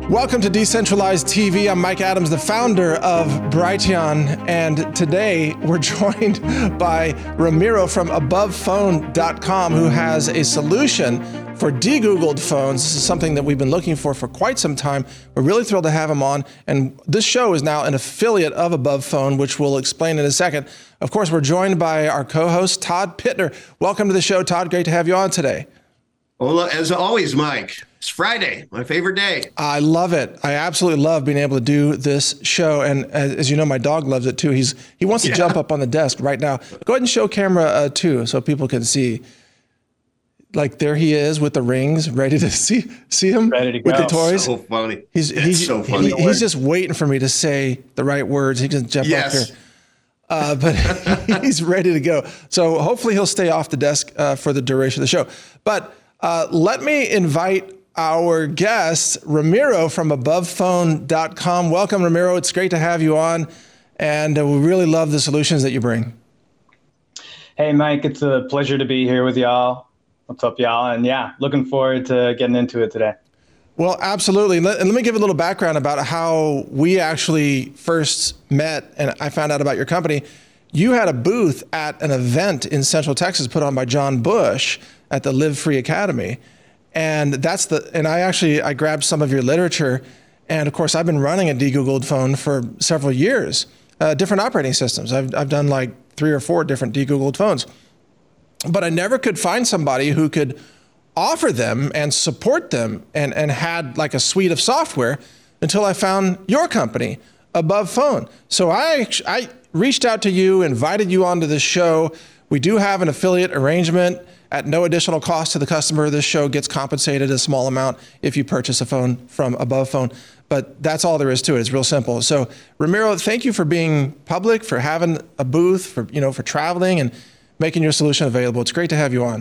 Welcome to Decentralized TV. I'm Mike Adams, the founder of Brighteon, and today we're joined by Ramiro from AbovePhone.com, who has a solution for de-Googled phones. This is something that we've been looking for quite some time. We're really thrilled to have him on, and this show is now an affiliate of Above Phone, which we'll explain in a second. Of course, we're joined by our co-host, Todd Pittner. Welcome to the show, Todd. Great to have you on today. Well, as always, Mike, it's Friday, my favorite day. I love it. I absolutely love being able to do this show. And as you know, my dog loves it too. He wants to jump up on the desk right now. Go ahead and show camera two so people can see. Like there he is with the rings, ready to see him ready to go. With the toys. So funny. He's so funny. He's just waiting for me to say the right words. He can jump up here. But he's ready to go. So hopefully he'll stay off the desk for the duration of the show. But let me invite our guest, Ramiro from AbovePhone.com. Welcome, Ramiro. It's great to have you on, and we really love the solutions that you bring. Hey, Mike. It's a pleasure to be here with y'all. What's up, y'all? And yeah, looking forward to getting into it today. Well, absolutely. And let me give a little background about how we actually first met, and I found out about your company. You had a booth at an event in Central Texas put on by John Bush at the Live Free Academy. And I grabbed some of your literature. And of course, I've been running a de-Googled phone for several years, different operating systems. I've done like 3 or 4 different de-Googled phones, but I never could find somebody who could offer them and support them and had like a suite of software until I found your company, Above Phone. So I reached out to you, invited you onto the show. We do have an affiliate arrangement at no additional cost to the customer. This show gets compensated a small amount if you purchase a phone from Above Phone, but that's all there is to it. It's real simple. So Ramiro, thank you for being public, for having a booth, for traveling and making your solution available. It's great to have you on.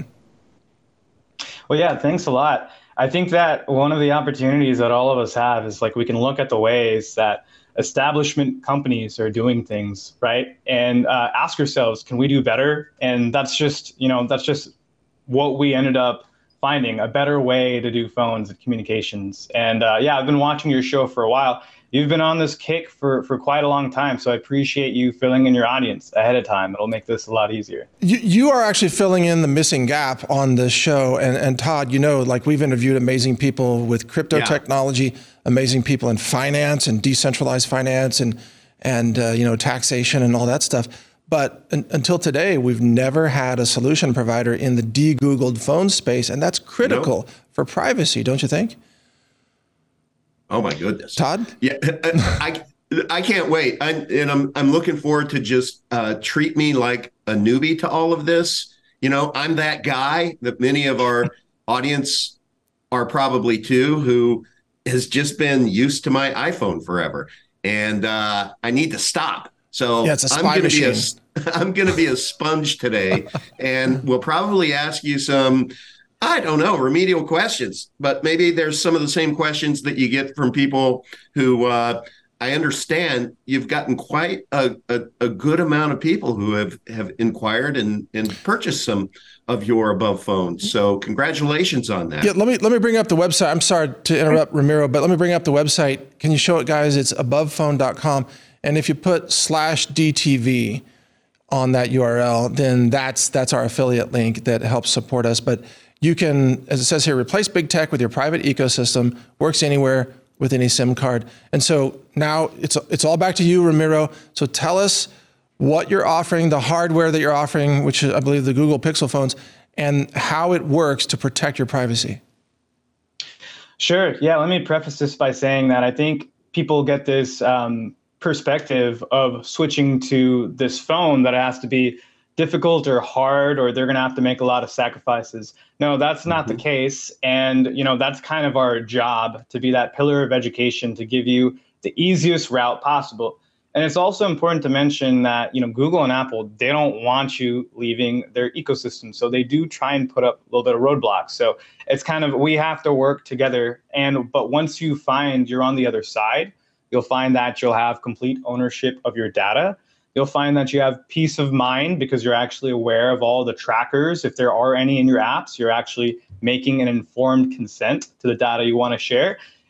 Well, yeah, thanks a lot. I think that one of the opportunities that all of us have is like we can look at the ways that establishment companies are doing things, right? And ask ourselves, can we do better? And that's just what we ended up finding, a better way to do phones and communications. And I've been watching your show for a while. You've been on this kick for quite a long time, so I appreciate you filling in your audience ahead of time. It'll make this a lot easier. You are actually filling in the missing gap on this show. And Todd, like we've interviewed amazing people with crypto technology, amazing people in finance and decentralized finance and taxation and all that stuff. But until today, we've never had a solution provider in the de-Googled phone space, and that's critical for privacy, don't you think? Oh my goodness, Todd. Yeah, I can't wait. I'm looking forward to just treat me like a newbie to all of this. I'm that guy that many of our audience are probably too, who has just been used to my iPhone forever, and I need to stop. So it's a spy machine. I'm going to be a sponge today, and we'll probably ask you some, I don't know, remedial questions, but maybe there's some of the same questions that you get from people who I understand you've gotten quite a good amount of people who have inquired and purchased some of your Above phones. So congratulations on that. Yeah, let me bring up the website. I'm sorry to interrupt, Ramiro, but let me bring up the website. Can you show it, guys? It's AbovePhone.com. And if you put /DTV on that URL, then that's our affiliate link that helps support us. But you can, as it says here, replace big tech with your private ecosystem, works anywhere with any SIM card. And so now it's all back to you, Ramiro. So tell us what you're offering, the hardware that you're offering, which is, I believe, the Google Pixel phones, and how it works to protect your privacy. Sure. Yeah, let me preface this by saying that I think people get this perspective of switching to this phone that it has to be difficult or hard, or they're going to have to make a lot of sacrifices. No, that's not the case. And, that's kind of our job, to be that pillar of education, to give you the easiest route possible. And it's also important to mention that, Google and Apple, they don't want you leaving their ecosystem. So they do try and put up a little bit of roadblocks. So it's kind of, we have to work together. But once you find you're on the other side, you'll find that you'll have complete ownership of your data. You'll find that you have peace of mind because you're actually aware of all the trackers. If there are any in your apps, you're actually making an informed consent to the data you want to share.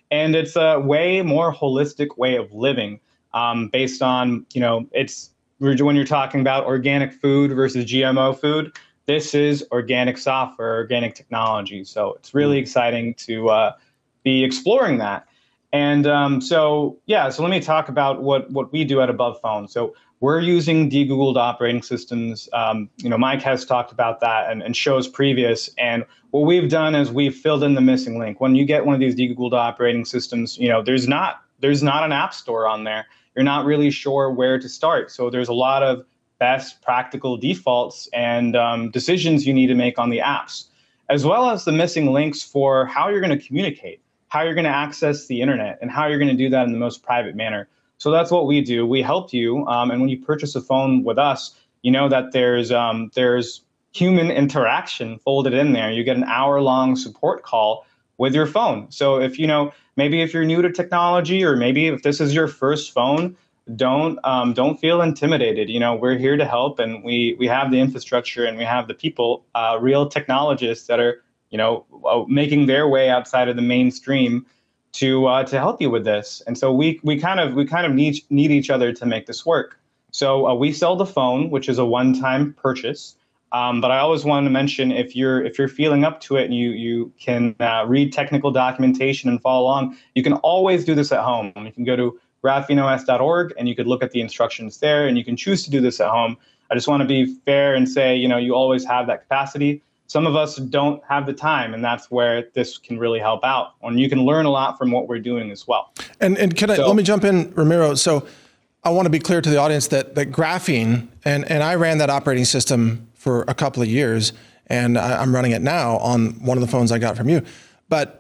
And it's a way more holistic way of living, based on, when you're talking about organic food versus GMO food, this is organic software, organic technology. So it's really exciting to be exploring that. And so let me talk about what we do at Above Phone. So we're using de-Googled operating systems. Mike has talked about that and shows previous. And what we've done is we've filled in the missing link. When you get one of these de-Googled operating systems, there's not an app store on there. You're not really sure where to start. So there's a lot of best practical defaults and decisions you need to make on the apps, as well as the missing links for how you're going to communicate, how you're going to access the internet, and how you're going to do that in the most private manner. So that's what we do. We help you. And when you purchase a phone with us, you know that there's human interaction folded in there. You get an hour-long support call with your phone. So if maybe if you're new to technology, or maybe if this is your first phone, don't feel intimidated. We're here to help, and we have the infrastructure and we have the people, real technologists that are making their way outside of the mainstream to help you with this. And so we kind of need each other to make this work. So we sell the phone, which is a one-time purchase. But I always want to mention, if you're feeling up to it and you can read technical documentation and follow along, you can always do this at home. You can go to grapheneos.org and you could look at the instructions there, and you can choose to do this at home. I just want to be fair and say, you always have that capacity. Some of us don't have the time, and that's where this can really help out. And you can learn a lot from what we're doing as well. And let me jump in, Ramiro. So I want to be clear to the audience that Graphene, and I ran that operating system for a couple of years, and I'm running it now on one of the phones I got from you. But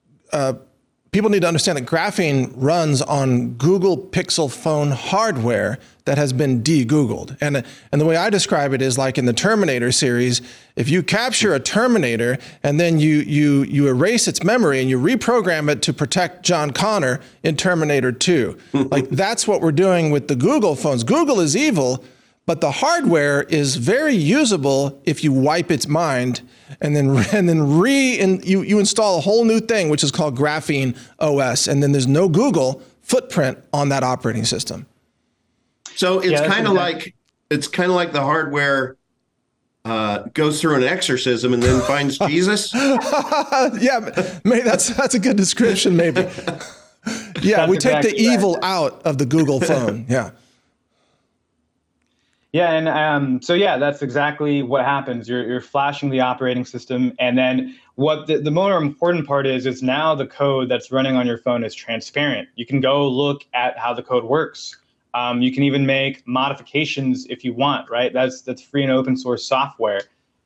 people need to understand that Graphene runs on Google Pixel phone hardware that has been de-Googled. And the way I describe it is like in the Terminator series, if you capture a Terminator and then you erase its memory and you reprogram it to protect John Connor in Terminator 2. Like, that's what we're doing with the Google phones. Google is evil, but the hardware is very usable if you wipe its mind and then you install a whole new thing, which is called Graphene OS, and then there's no Google footprint on that operating system. So it's kind of like the hardware goes through an exorcism and then finds Jesus. Yeah, maybe that's a good description. Maybe. Yeah, we take the evil out of the Google phone. Yeah. Yeah, and that's exactly what happens. You're flashing the operating system, and then what the more important part is now the code that's running on your phone is transparent. You can go look at how the code works. You can even make modifications if you want, right? That's free and open source software.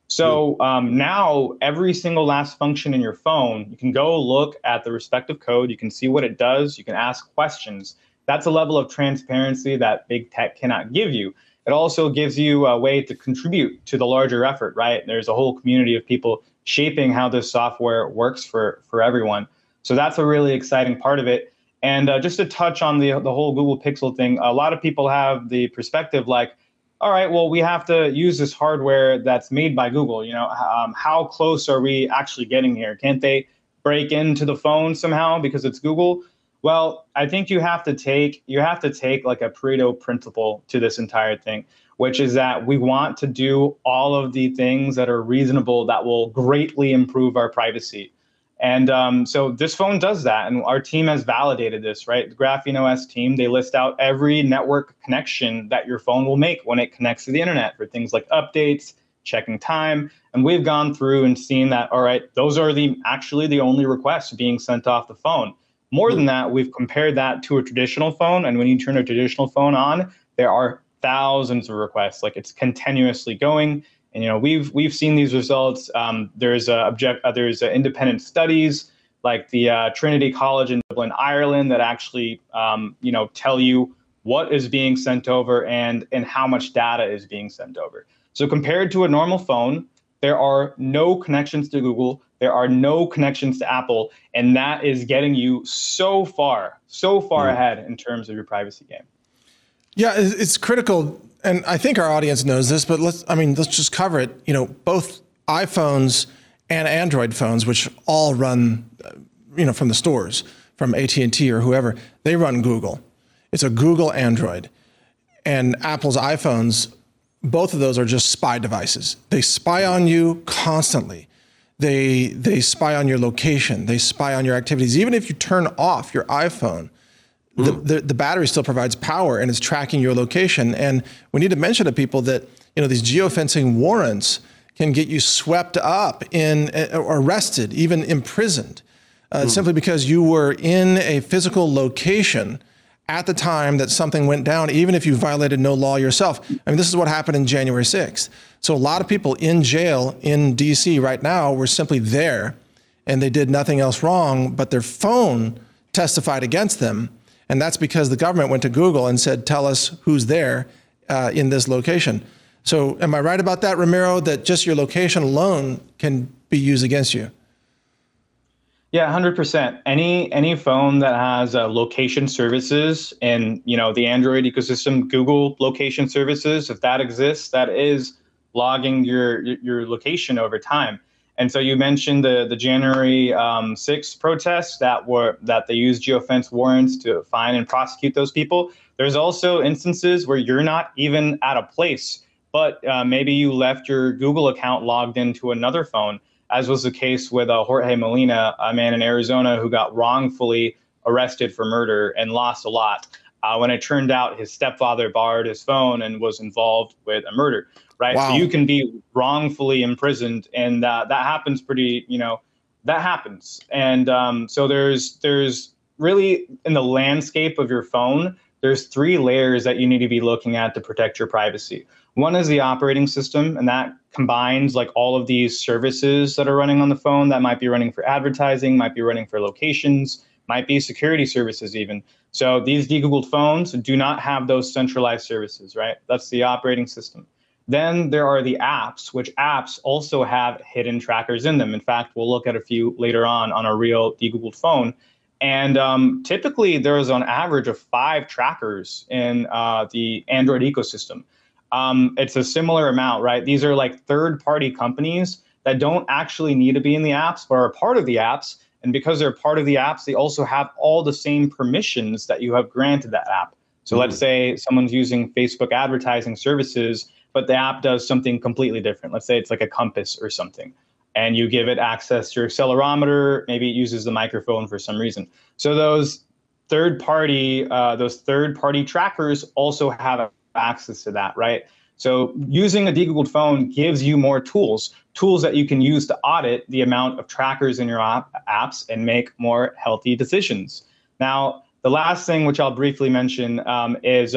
So now every single last function in your phone, you can go look at the respective code. You can see what it does. You can ask questions. That's a level of transparency that big tech cannot give you. It also gives you a way to contribute to the larger effort, right? There's a whole community of people shaping how this software works for everyone. So that's a really exciting part of it. And just to touch on the whole Google Pixel thing, a lot of people have the perspective like, all right, well, we have to use this hardware that's made by Google. How close are we actually getting here? Can't they break into the phone somehow because it's Google? Well, I think you have to take like a Pareto principle to this entire thing, which is that we want to do all of the things that are reasonable that will greatly improve our privacy. And so this phone does that, and our team has validated this, right? The Graphene OS team, they list out every network connection that your phone will make when it connects to the internet for things like updates, checking time. And we've gone through and seen that, all right, those are actually the only requests being sent off the phone. More than that, we've compared that to a traditional phone. And when you turn a traditional phone on, there are thousands of requests, like it's continuously going. And, we've seen these results. There's independent studies like the Trinity College in Dublin, Ireland, that actually, tell you what is being sent over and how much data is being sent over. So compared to a normal phone, there are no connections to Google. There are no connections to Apple. And that is getting you so far ahead in terms of your privacy game. Yeah, it's critical. And I think our audience knows this, but let's just cover it. Both iPhones and Android phones, which all run, from the stores, from AT&T or whoever, they run Google. It's a Google Android. And Apple's iPhones, both of those are just spy devices. They spy on you constantly. They spy on your location. They spy on your activities. Even if you turn off your iPhone, the battery still provides power and it's tracking your location. And we need to mention to people that, these geofencing warrants can get you swept up in, or arrested, even imprisoned, simply because you were in a physical location at the time that something went down, even if you violated no law yourself. I mean, this is what happened in January 6th. So a lot of people in jail in DC right now were simply there and they did nothing else wrong, but their phone testified against them. And that's because the government went to Google and said, tell us who's there in this location. So am I right about that, Ramiro, that just your location alone can be used against you? Yeah, 100%. Any phone that has location services in the Android ecosystem, Google location services, if that exists, that is logging your location over time. And so you mentioned the January 6th protests that they used geofence warrants to find and prosecute those people. There's also instances where you're not even at a place, but maybe you left your Google account logged into another phone, as was the case with Jorge Molina, a man in Arizona who got wrongfully arrested for murder and lost a lot when it turned out his stepfather borrowed his phone and was involved with a murder, right? Wow. So you can be wrongfully imprisoned, and that happens that happens. And so there's really, in the landscape of your phone, there's 3 layers that you need to be looking at to protect your privacy. One is the operating system, and that combines like all of these services that are running on the phone that might be running for advertising, might be running for locations, might be security services even. So these de-Googled phones do not have those centralized services, right? That's the operating system. Then there are the apps, which apps also have hidden trackers in them. In fact, we'll look at a few later on a real de-Googled phone. And typically there's on average of 5 trackers in the Android ecosystem. It's a similar amount, right? These are like third-party companies that don't actually need to be in the apps, but are part of the apps. And because they're part of the apps, they also have all the same permissions that you have granted that app. So let's say someone's using Facebook advertising services, but the app does something completely different. Let's say it's like a compass or something, and you give it access to your accelerometer. Maybe it uses the microphone for some reason. So those third-party trackers also have access to that, right? So using a de-Googled phone gives you more tools that you can use to audit the amount of trackers in your apps and make more healthy decisions. Now, the last thing, which I'll briefly mention, is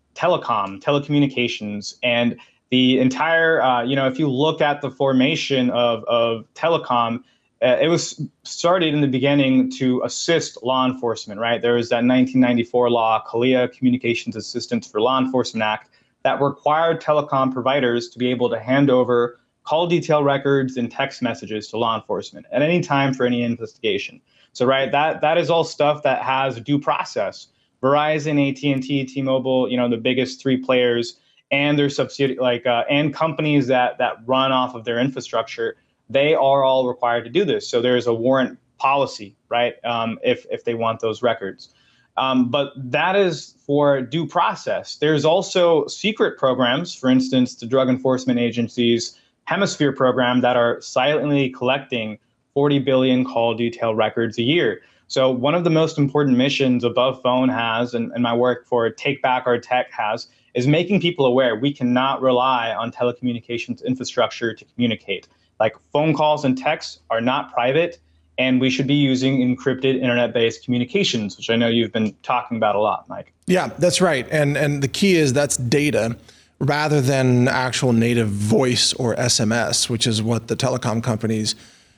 telecommunications, and the entire, if you look at the formation of telecom, it was started in the beginning to assist law enforcement, right? There was that 1994 law, CALEA, Communications Assistance for Law Enforcement Act, that required telecom providers to be able to hand over call detail records and text messages to law enforcement at any time for any investigation. So, right, that is all stuff that has due process. Verizon, AT&T, T-Mobile, the biggest 3 players, and their subsidiary, and companies that run off of their infrastructure, they are all required to do this. So there's a warrant policy, right? If they want those records. But that is for due process. There's also secret programs, for instance, the Drug Enforcement Agency's Hemisphere program, that are silently collecting 40 billion call detail records a year. So one of the most important missions Above Phone has, and my work for Take Back Our Tech has, is making people aware we cannot rely on telecommunications infrastructure to communicate. Like, phone calls and texts are not private, and we should be using encrypted internet-based communications, which I know you've been talking about a lot, Mike. Yeah, that's right. And the key is that's data rather than actual native voice or SMS, which is what the telecom companies,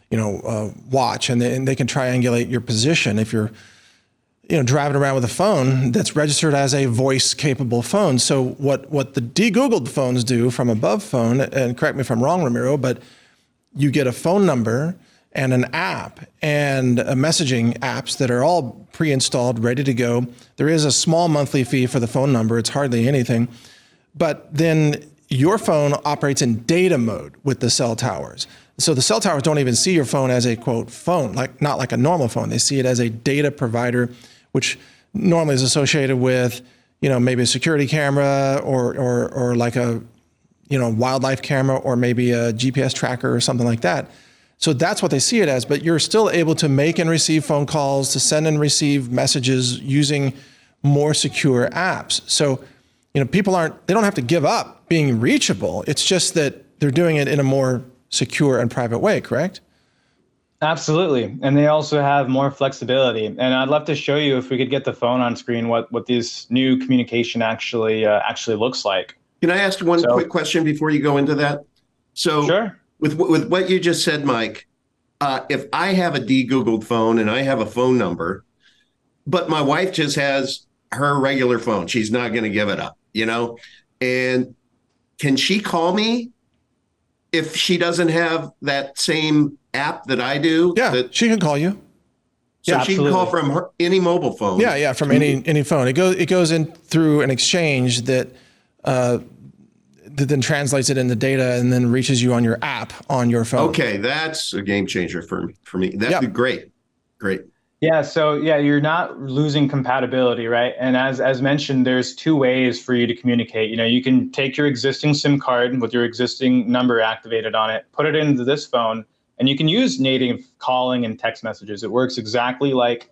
watch, and they can triangulate your position if you're, driving around with a phone that's registered as a voice-capable phone. So what the de-Googled phones do from Above Phone, and correct me if I'm wrong, Ramiro, but you get a phone number and an app and a messaging apps that are all pre-installed, ready to go. There is a small monthly fee for the phone number. It's hardly anything. But then your phone operates in data mode with the cell towers. So the cell towers don't even see your phone as a quote phone, like not like a normal phone. They see it as a data provider, which normally is associated with, maybe a security camera or like a, wildlife camera, or maybe a GPS tracker or something like that. So that's what they see it as, but you're still able to make and receive phone calls, to send and receive messages using more secure apps. So, people they don't have to give up being reachable. It's just that they're doing it in a more secure and private way, correct? Absolutely. And they also have more flexibility. And I'd love to show you, if we could get the phone on screen, what this new communication actually looks like. Can I ask one quick question before you go into that? So sure. With what you just said, Mike, if I have a de-Googled phone and I have a phone number, but my wife just has her regular phone, she's not going to give it up, and can she call me if she doesn't have that same app that I do? Yeah, she can call you. So she can call from any mobile phone. Yeah, from any phone. It goes in through an exchange that then translates it into data and then reaches you on your app on your phone. Okay, that's a game changer for me. That'd be great. Yeah, so you're not losing compatibility, right? And as mentioned, there's two ways for you to communicate. You can take your existing SIM card with your existing number activated on it, put it into this phone, and you can use native calling and text messages. It works exactly like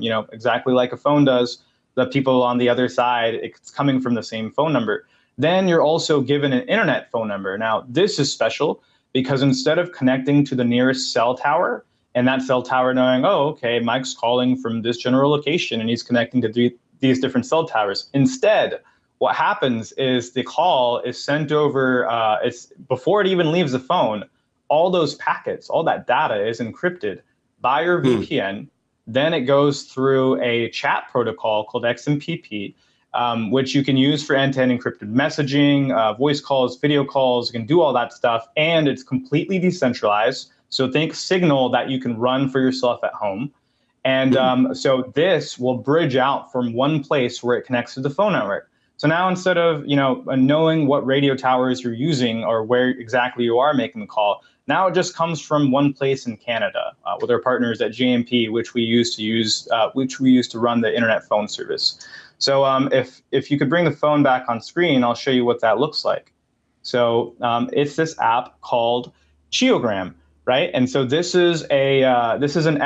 a phone does. The people on the other side, it's coming from the same phone number. Then you're also given an internet phone number. Now, this is special because instead of connecting to the nearest cell tower, and that cell tower knowing, oh, okay, Mike's calling from this general location and he's connecting to these different cell towers. Instead, what happens is the call is sent over, it's before it even leaves the phone, all those packets, all that data is encrypted by your VPN. Then it goes through a chat protocol called XMPP, which you can use for end-to-end encrypted messaging, voice calls, video calls. You can do all that stuff, and it's completely decentralized. So think Signal that you can run for yourself at home. And so this will bridge out from one place where it connects to the phone network. So now instead of knowing what radio towers you're using or where exactly you are making the call, now it just comes from one place in Canada with our partners at JMP, which we use to run the internet phone service. So if you could bring the phone back on screen, I'll show you what that looks like. So it's this app called Chiogram. Right, and so this is an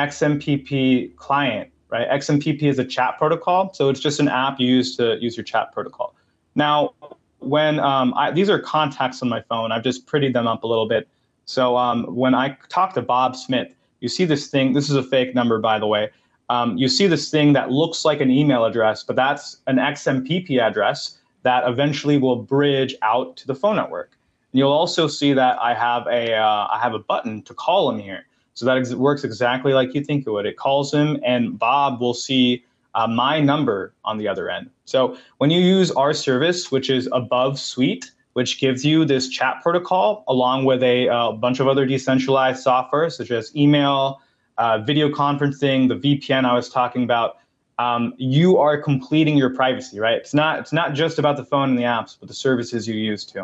XMPP client, right? XMPP is a chat protocol, so it's just an app you use to use your chat protocol. Now, when these are contacts on my phone, I've just prettied them up a little bit. So when I talk to Bob Smith, you see this thing. This is a fake number, by the way. You see this thing that looks like an email address, but that's an XMPP address that eventually will bridge out to the phone network. And you'll also see that I have a button to call him here. So that works exactly like you think it would. It calls him, and Bob will see my number on the other end. So when you use our service, which is Above Suite, which gives you this chat protocol along with a bunch of other decentralized software, such as email, video conferencing, the VPN I was talking about, you are completing your privacy, right? It's not just about the phone and the apps, but the services you use too.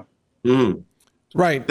Right.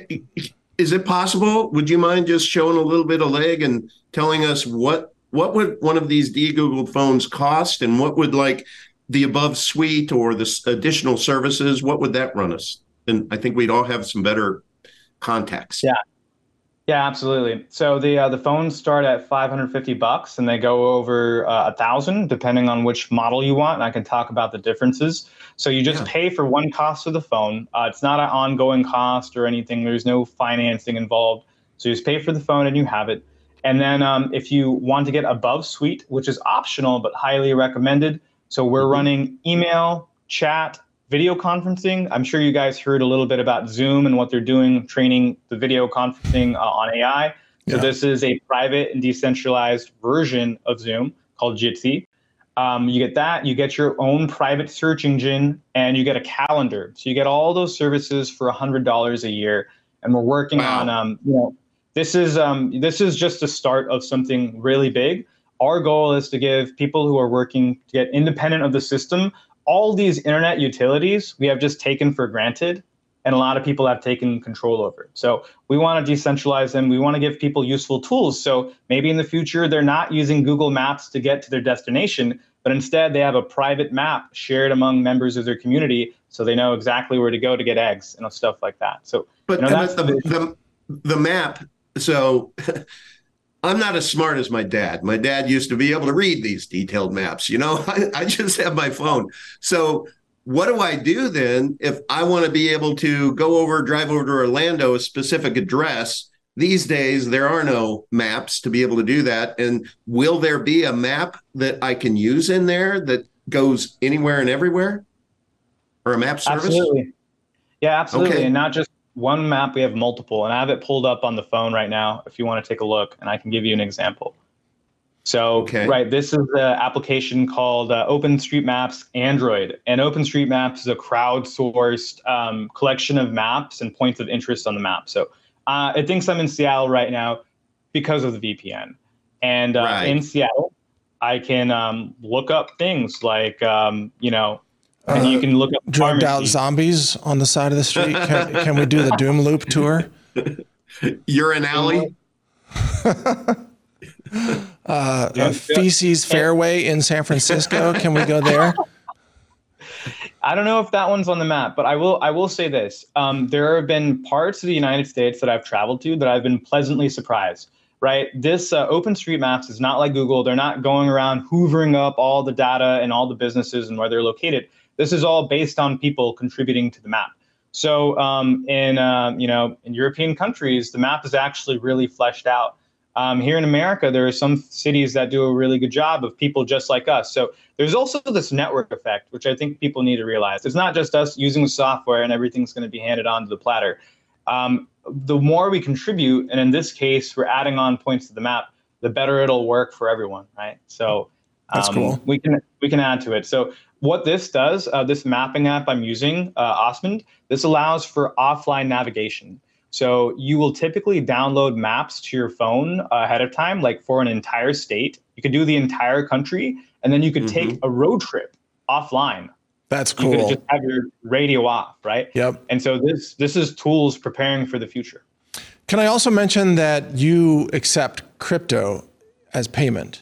Is it possible? Would you mind just showing a little bit of leg and telling us what would one of these de-Googled phones cost, and what would like the Above Suite or the additional services, what would that run us? And I think we'd all have some better context. Yeah, absolutely. So the phones start at $550 and they go over $1,000 depending on which model you want. And I can talk about the differences. So you just pay for one cost of the phone. It's not an ongoing cost or anything. There's no financing involved. So you just pay for the phone and you have it. And then if you want to get Above Suite, which is optional but highly recommended. So we're running email, chat, video conferencing. I'm sure you guys heard a little bit about Zoom and what they're doing, training the video conferencing on AI. So this is a private and decentralized version of Zoom called Jitsi. You get that, you get your own private search engine, and you get a calendar. So you get all those services for $100 a year. And we're working on, this is just the start of something really big. Our goal is to give people who are working to get independent of the system all these internet utilities we have just taken for granted, and a lot of people have taken control over. So we want to decentralize them. We want to give people useful tools. So maybe in the future, they're not using Google Maps to get to their destination, but instead they have a private map shared among members of their community, so they know exactly where to go to get eggs and stuff like that. So, but that's the map. So I'm not as smart as my dad. My dad used to be able to read these detailed maps. I just have my phone. So what do I do then if I want to be able to drive over to Orlando, a specific address? These days, there are no maps to be able to do that. And will there be a map that I can use in there that goes anywhere and everywhere? Or a map service? Absolutely. Yeah, absolutely. Okay. And not just one map, we have multiple. And I have it pulled up on the phone right now if you want to take a look, and I can give you an example. So, right, this is the application called OpenStreetMaps Android. And OpenStreetMaps is a crowdsourced collection of maps and points of interest on the map. So it thinks I'm in Seattle right now because of the VPN. And in Seattle, I can look up things like, and you can look up drugged out zombies on the side of the street. Can we do the Doom Loop tour? Urine alley? Feces Fairway in San Francisco. Can we go there? I don't know if that one's on the map, but I will say this. There have been parts of the United States that I've traveled to that I've been pleasantly surprised, right? This OpenStreetMaps is not like Google. They're not going around hoovering up all the data and all the businesses and where they're located. This is all based on people contributing to the map. So in European countries, the map is actually really fleshed out. Here in America, there are some cities that do a really good job of people just like us. So there's also this network effect, which I think people need to realize. It's not just us using the software and everything's going to be handed on to the platter. The more we contribute, and in this case, we're adding on points to the map, the better it'll work for everyone, right? So that's cool. We can add to it. So what this does, this mapping app I'm using, Osmond, this allows for offline navigation. So you will typically download maps to your phone ahead of time, like for an entire state. You could do the entire country, and then you could take a road trip offline. That's cool. You could just have your radio off, right? Yep. And so this is tools preparing for the future. Can I also mention that you accept crypto as payment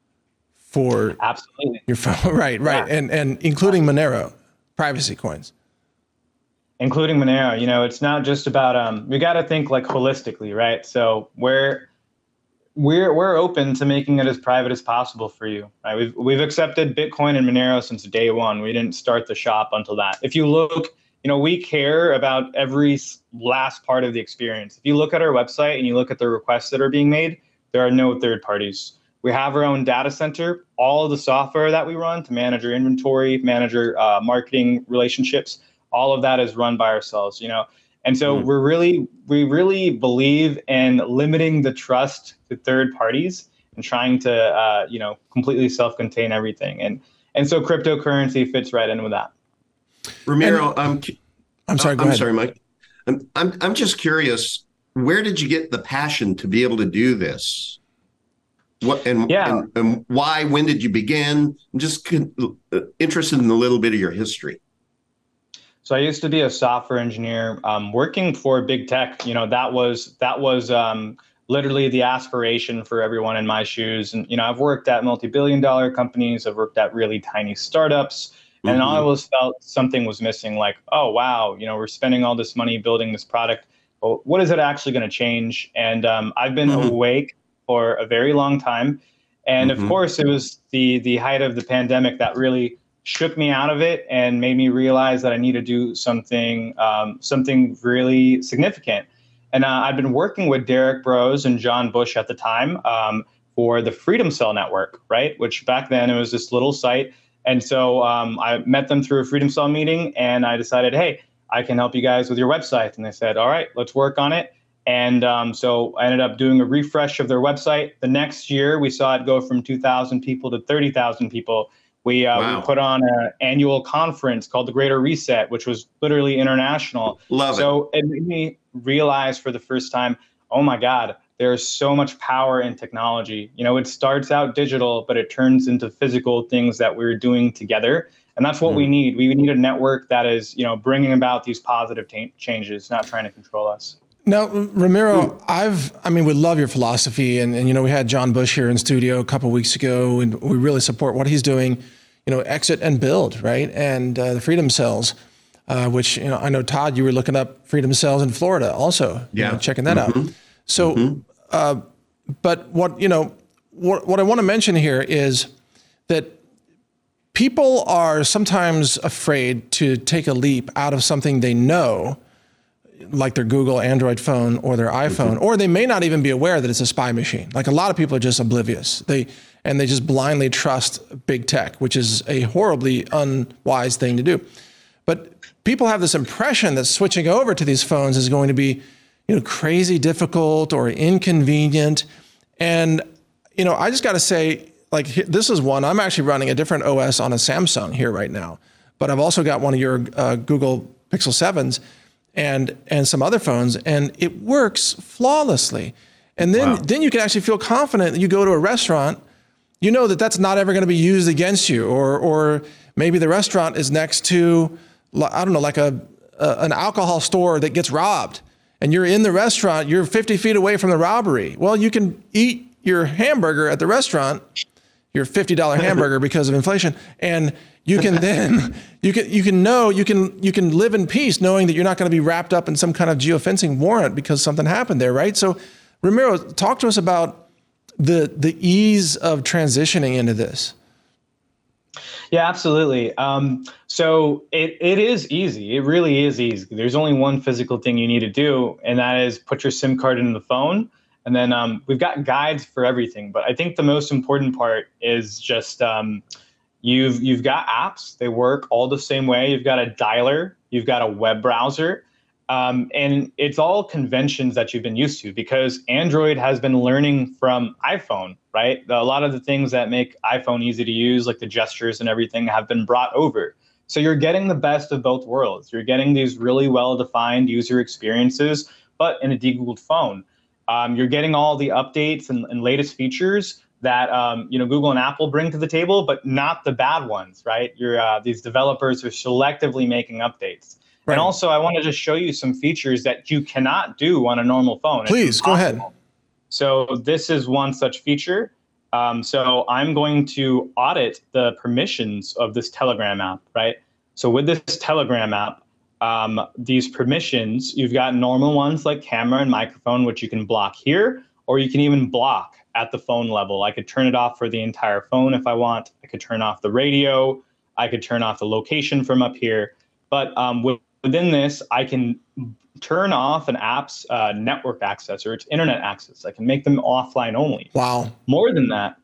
for absolutely your phone? Right. Yeah. And including Monero, privacy coins. Including Monero, it's not just about we got to think like holistically, right? So we're open to making it as private as possible for you. Right? We've accepted Bitcoin and Monero since day one. We didn't start the shop until that. If you look, we care about every last part of the experience. If you look at our website and you look at the requests that are being made, there are no third parties. We have our own data center. All of the software that we run to manage our inventory, manage our marketing relationships, all of that is run by ourselves, And so we really believe in limiting the trust to third parties and trying to, completely self-contain everything. And so cryptocurrency fits right in with that. Ramiro, I'm sorry. Go ahead. I'm sorry, Mike. I'm just curious. Where did you get the passion to be able to do this? And why? When did you begin? I'm just interested in a little bit of your history. So I used to be a software engineer working for big tech. That was literally the aspiration for everyone in my shoes. And, I've worked at multi-billion-dollar companies. I've worked at really tiny startups. And I always felt something was missing, like, oh, wow, we're spending all this money building this product. Well, what is it actually going to change? And I've been awake for a very long time. And of course, it was the height of the pandemic that really shook me out of it and made me realize that I need to do something really significant. And I've been working with Derek Bros and John Bush at the time for the Freedom Cell Network, right? Which back then it was this little site. And so I met them through a Freedom Cell meeting, and I decided, hey, I can help you guys with your website. And they said, all right, let's work on it. And so I ended up doing a refresh of their website. The next year, we saw it go from 2,000 people to 30,000 people. We put on an annual conference called the Greater Reset, which was literally international. Love it. So it made me realize for the first time, oh my God, there's so much power in technology. It starts out digital, but it turns into physical things that we're doing together. And that's what we need. We need a network that is, bringing about these positive changes, not trying to control us. Now, Ramiro, we love your philosophy. And we had John Bush here in studio a couple of weeks ago, and we really support what he's doing, exit and build, right? And the Freedom Cells, which, I know, Todd, you were looking up Freedom Cells in Florida also, checking that out. So, but what I want to mention here is that people are sometimes afraid to take a leap out of something they know, like their Google Android phone or their iPhone, or they may not even be aware that it's a spy machine. Like, a lot of people are just oblivious. They just blindly trust big tech, which is a horribly unwise thing to do. But people have this impression that switching over to these phones is going to be, crazy difficult or inconvenient. And, I just got to say, like, this is one, I'm actually running a different OS on a Samsung here right now, but I've also got one of your Google Pixel 7s and some other phones, and it works flawlessly. And then you can actually feel confident that you go to a restaurant, that that's not ever going to be used against you, or maybe the restaurant is next to, I don't know, like an alcohol store that gets robbed, and you're in the restaurant, you're 50 feet away from the robbery. Well, you can eat your hamburger at the restaurant, your $50 hamburger because of inflation, and you can then you can live in peace knowing that you're not going to be wrapped up in some kind of geofencing warrant because something happened there, right? So, Ramiro, talk to us about the ease of transitioning into this. Yeah, absolutely. So it is easy. It really is easy. There's only one physical thing you need to do, and that is put your SIM card in the phone. And then we've got guides for everything. But I think the most important part is just you've got apps. They work all the same way. You've got a dialer. You've got a web browser. And it's all conventions that you've been used to, because Android has been learning from iPhone, right? A lot of the things that make iPhone easy to use, like the gestures and everything, have been brought over. So you're getting the best of both worlds. You're getting these really well-defined user experiences, but in a de-Googled phone. You're getting all the updates and latest features that Google and Apple bring to the table, but not the bad ones, right? These developers are selectively making updates. Right. And also, I want to just show you some features that you cannot do on a normal phone. Please, go ahead. So this is one such feature. So I'm going to audit the permissions of this Telegram app, right? So with this Telegram app, these permissions, you've got normal ones like camera and microphone, which you can block here, or you can even block at the phone level. I could turn it off for the entire phone if I want. I could turn off the radio. I could turn off the location from up here. But within this, I can turn off an app's network access or its internet access. I can make them offline only. Wow. More than that,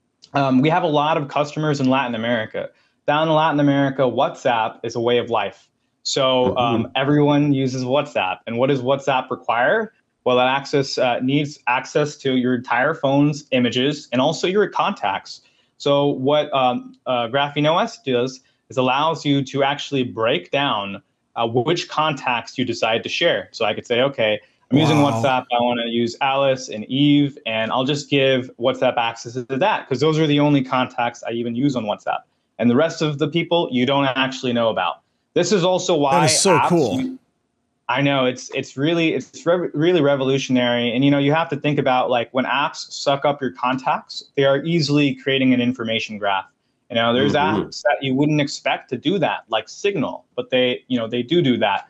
we have a lot of customers in Latin America. Down in Latin America, WhatsApp is a way of life. So everyone uses WhatsApp. And what does WhatsApp require? Well, that needs access to your entire phone's images and also your contacts. So what Graphene OS does is allows you to actually break down which contacts you decide to share. So I could say, okay, I'm using WhatsApp. I want to use Alice and Eve, and I'll just give WhatsApp access to that because those are the only contacts I even use on WhatsApp. And the rest of the people you don't actually know about. This is also why that is so cool. I know it's really revolutionary. And you have to think about, like, when apps suck up your contacts, they are easily creating an information graph. There's apps that you wouldn't expect to do that, like Signal, but they do that.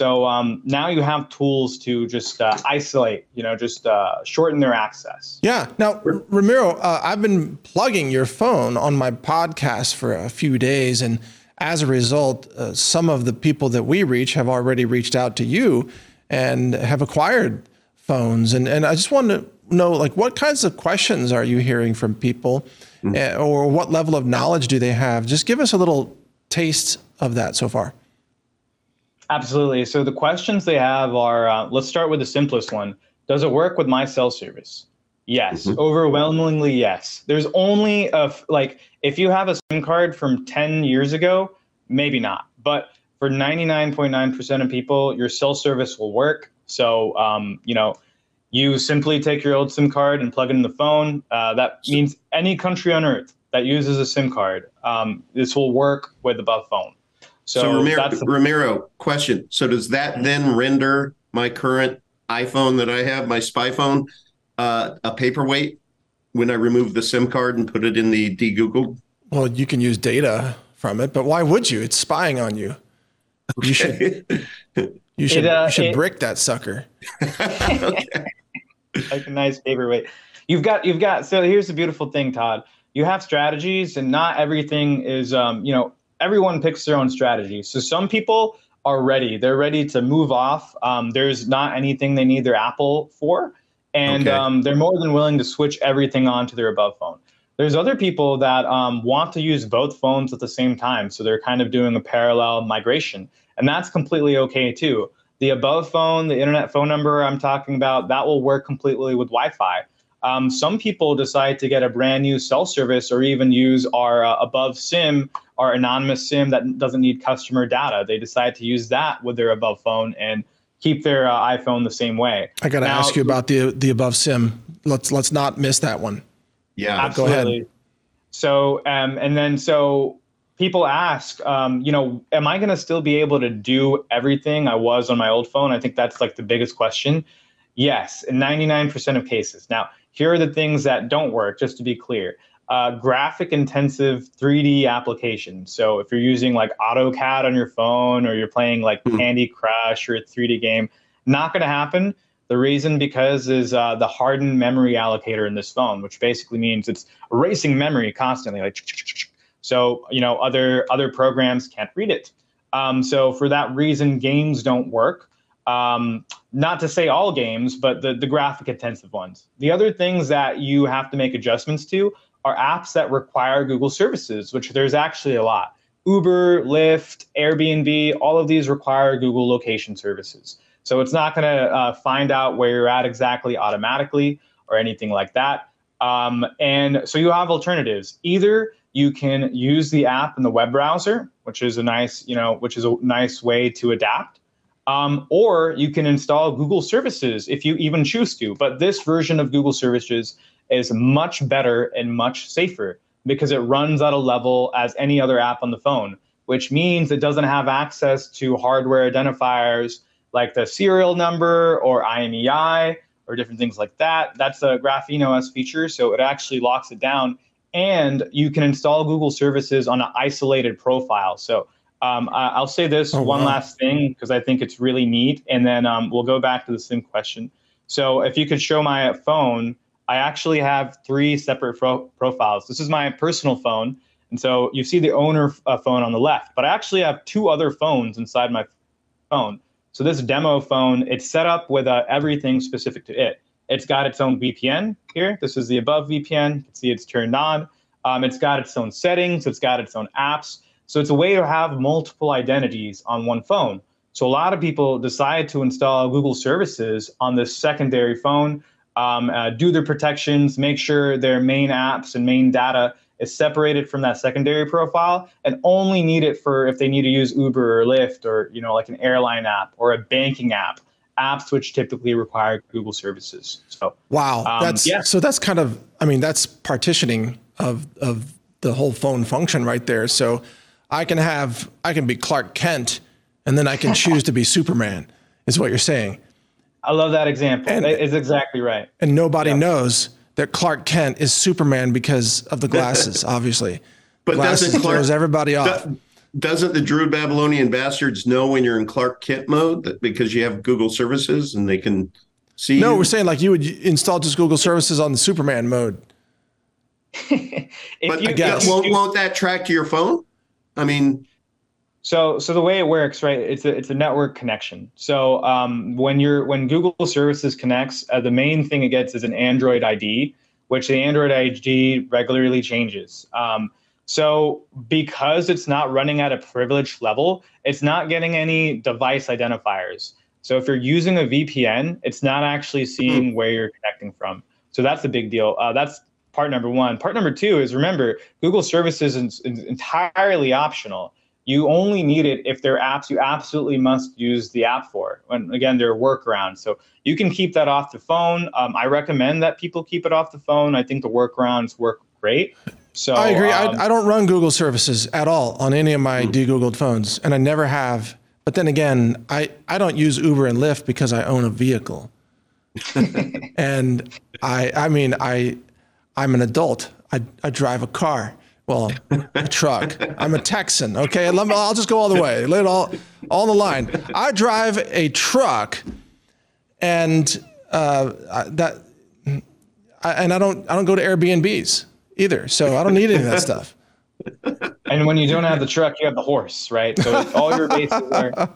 So now you have tools to just isolate, shorten their access. Yeah. Now, Ramiro, I've been plugging your phone on my podcast for a few days, and as a result, some of the people that we reach have already reached out to you and have acquired phones. And I just want to know, like, what kinds of questions are you hearing from people, or what level of knowledge do they have? Just give us a little taste of that so far. Absolutely. So the questions they have are, let's start with the simplest one. Does it work with my cell service? Yes. Overwhelmingly, yes. There's only if you have a SIM card from 10 years ago, maybe not. But for 99.9% of people, your cell service will work. So, You simply take your old SIM card and plug it in the phone. That means any country on earth that uses a SIM card, this will work with above phone. So Ramiro, question. So does that then render my current iPhone that I have, my spy phone, a paperweight when I remove the SIM card and put it in the de-Googled? Well, you can use data from it, but why would you? It's spying on you. Okay. You should brick that sucker. Okay. Like a nice paperweight. You've got. So here's the beautiful thing, Todd. You have strategies, and not everything is. Everyone picks their own strategy. So some people are ready. They're ready to move off. There's not anything they need their Apple for, and they're more than willing to switch everything onto their above phone. There's other people that want to use both phones at the same time, so they're kind of doing a parallel migration, and that's completely okay too. The above phone, the internet phone number I'm talking about, that will work completely with Wi-Fi. Some people decide to get a brand new cell service or even use our above SIM, our anonymous SIM that doesn't need customer data. They decide to use that with their above phone and keep their iPhone the same way. I got to ask you about the above SIM. Let's not miss that one. Yeah, absolutely. Go ahead. So people ask, am I going to still be able to do everything I was on my old phone? I think that's like the biggest question. Yes, in 99% of cases. Now, here are the things that don't work, just to be clear. Graphic intensive 3D applications. So if you're using like AutoCAD on your phone, or you're playing like Candy Crush or a 3D game, not going to happen. The reason because is the hardened memory allocator in this phone, which basically means it's erasing memory constantly, like so other programs can't read it. So for that reason, games don't work. Not to say all games, but the graphic intensive ones. The other things that you have to make adjustments to are apps that require Google services, which there's actually a lot. Uber, Lyft, Airbnb, all of these require Google location services. So it's not going to find out where you're at exactly automatically or anything like that. And so you have alternatives. Either you can use the app in the web browser, which is a nice way to adapt. Or you can install Google services if you even choose to. But this version of Google services is much better and much safer because it runs at a level as any other app on the phone, which means it doesn't have access to hardware identifiers like the serial number or IMEI or different things like that. That's a Graphene OS feature, so it actually locks it down. And you can install Google services on an isolated profile. So I'll say this last thing because I think it's really neat, and then we'll go back to the SIM question. So if you could show my phone, I actually have 3 separate profiles. This is my personal phone, and so you see the owner phone on the left, but I actually have 2 other phones inside my phone. So this demo phone, it's set up with everything specific to it. It's got its own VPN here. This is the above VPN. You can see it's turned on. It's got its own settings. It's got its own apps. So it's a way to have multiple identities on one phone. So a lot of people decide to install Google services on this secondary phone, do their protections, make sure their main apps and main data is separated from that secondary profile, and only need it for if they need to use Uber or Lyft or like an airline app or a banking app, apps which typically require Google services. So wow, that's kind of, that's partitioning of the whole phone function right there. So I can be Clark Kent, and then I can choose to be Superman, is what you're saying. I love that example. It's exactly right. And nobody knows that Clark Kent is Superman because of the glasses, obviously. But glasses throws everybody off. Doesn't the Druid Babylonian bastards know when you're in Clark Kent mode because you have Google services and they can see? No, we're saying like you would install just Google services on the Superman mode. Won't that track to your phone? So the way it works, right? It's a network connection. So when Google Services connects, the main thing it gets is an Android ID, which the Android ID regularly changes. So because it's not running at a privileged level, it's not getting any device identifiers. So if you're using a VPN, it's not actually seeing where you're connecting from. So that's a big deal. That's part number 1. Part number 2 is, remember, Google Services is entirely optional. You only need it if they're apps you absolutely must use the app for. When again, they're workarounds. So you can keep that off the phone. I recommend that people keep it off the phone. I think the workarounds work great. So I agree. I don't run Google services at all on any of my de-Googled phones, and I never have. But then again, I don't use Uber and Lyft because I own a vehicle. And I'm an adult. I drive a car. Well, a truck. I'm a Texan. Okay, I'll just go all the way. Lay it all on the line. I drive a truck, and I don't go to Airbnbs either. So I don't need any of that stuff. And when you don't have the truck, you have the horse, right? So all your bases are.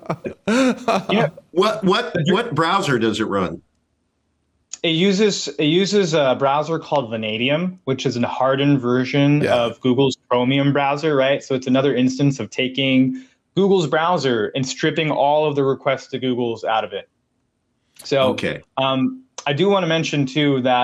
What browser does it run? It uses a browser called Vanadium, which is a hardened version of Google's Chromium browser, right? So it's another instance of taking Google's browser and stripping all of the requests to Google's out of it. So I do want to mention too that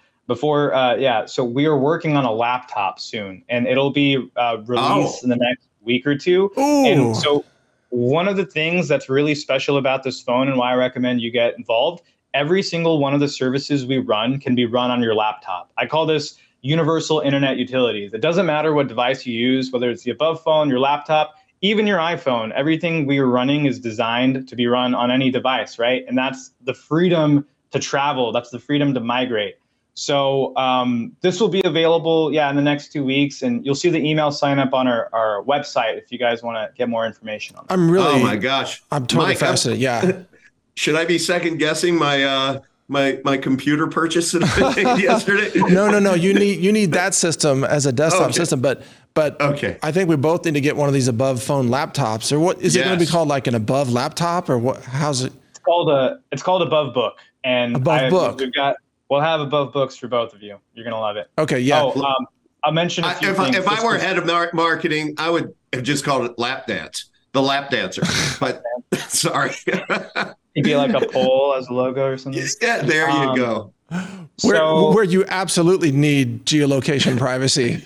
so we are working on a laptop soon, and it'll be released in the next week or two. Ooh. And so one of the things that's really special about this phone and why I recommend you get involved, every single one of the services we run can be run on your laptop. I call this universal internet utilities. It doesn't matter what device you use, whether it's the above phone, your laptop, even your iPhone. Everything we are running is designed to be run on any device, right? And that's the freedom to travel. That's the freedom to migrate. So this will be available, in the next 2 weeks, and you'll see the email sign up on our website if you guys want to get more information on it. Oh my gosh, I'm totally fascinated. Yeah. Should I be second guessing my my computer purchase that I made yesterday? No. You need that system as a desktop system, but okay. I think we both need to get one of these above phone laptops. Or what is it going to be called? Like an above laptop, or what? How's it? It's called Above Book, and Above Book. We'll have Above Books for both of you. You're gonna love it. Okay, yeah. I'll mention a few things. If I were head of marketing, I would have just called it Lap Dance, the Lap Dancer. But sorry. It'd be like a pole as a logo or something. Yeah, there you go. Where you absolutely need geolocation privacy.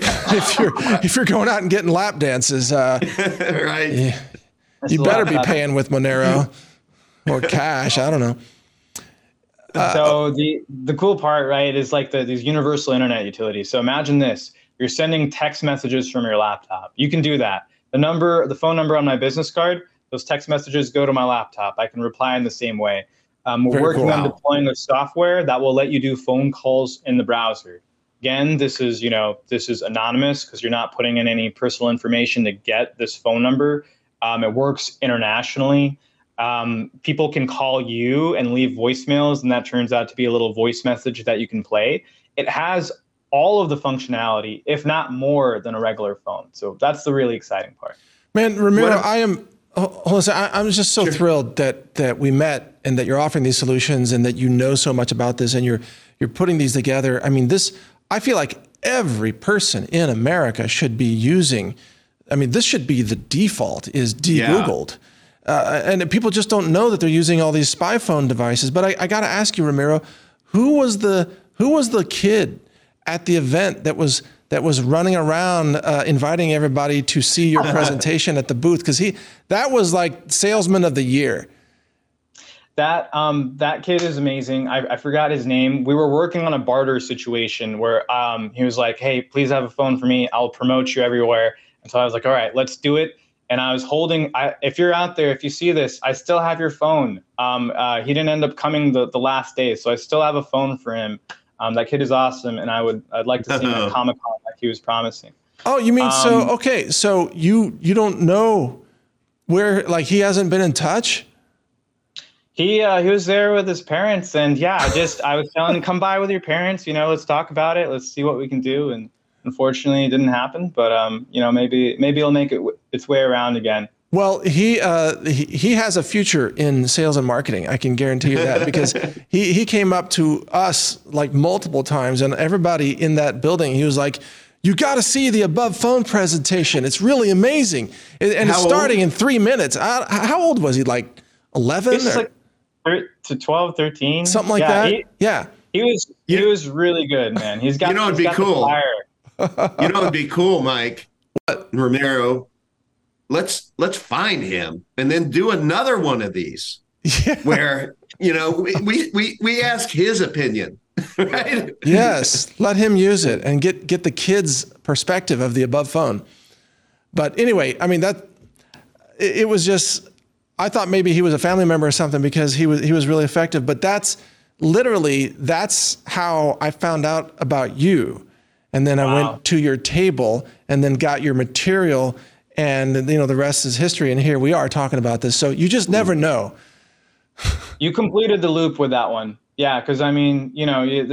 If you're going out and getting lap dances, right? You better be paying with Monero or cash. I don't know. So the cool part, right, is like these universal internet utilities. So imagine this: you're sending text messages from your laptop. You can do that. The phone number on my business card, those text messages go to my laptop. I can reply in the same way. We're working on deploying the software that will let you do phone calls in the browser. Again, this is anonymous because you're not putting in any personal information to get this phone number. It works internationally. People can call you and leave voicemails, and that turns out to be a little voice message that you can play. It has all of the functionality, if not more than a regular phone. So that's the really exciting part. Man, Ramiro, I'm just so thrilled that we met and that you're offering these solutions and that you know so much about this and you're putting these together. I mean, I feel like every person in America should be using. I mean, this should be the default is de-Googled. And people just don't know that they're using all these spy phone devices. But I got to ask you, Ramiro, who was the kid at the event that was running around inviting everybody to see your presentation at the booth? Because that was like salesman of the year. That kid is amazing. I forgot his name. We were working on a barter situation where he was like, "Hey, please have a phone for me. I'll promote you everywhere." And so I was like, "All right, let's do it." And I was holding, if you're out there, if you see this, I still have your phone. He didn't end up coming the last day, so I still have a phone for him. That kid is awesome, and I'd like to see him at Comic-Con like he was promising. Oh, you mean, so you don't know where, like, he hasn't been in touch? He was there with his parents, and I was telling him, come by with your parents, let's talk about it, let's see what we can do. And unfortunately, it didn't happen, but maybe it'll make its way around again. Well, he has a future in sales and marketing. I can guarantee you that because he came up to us like multiple times, and everybody in that building, he was like, "You got to see the Above Phone presentation. It's really amazing." And it's starting in 3 minutes. How old was he? Like 11? He was like to 12, 13. Something like that? He was really good, man. He's got, it'd be cool. It'd be cool, Mike. What? Ramiro. let's find him and then do another one of these Yeah. where, we ask his opinion, right? Yes, let him use it and get the kids' perspective of the above phone. But anyway, I mean, it was just, I thought maybe he was a family member or something because he was really effective. But that's how I found out about you. And then I went to your table and then got your material, and the rest is history. And here we are talking about this. So you just never know. You completed the loop with that one. Yeah, because I mean, he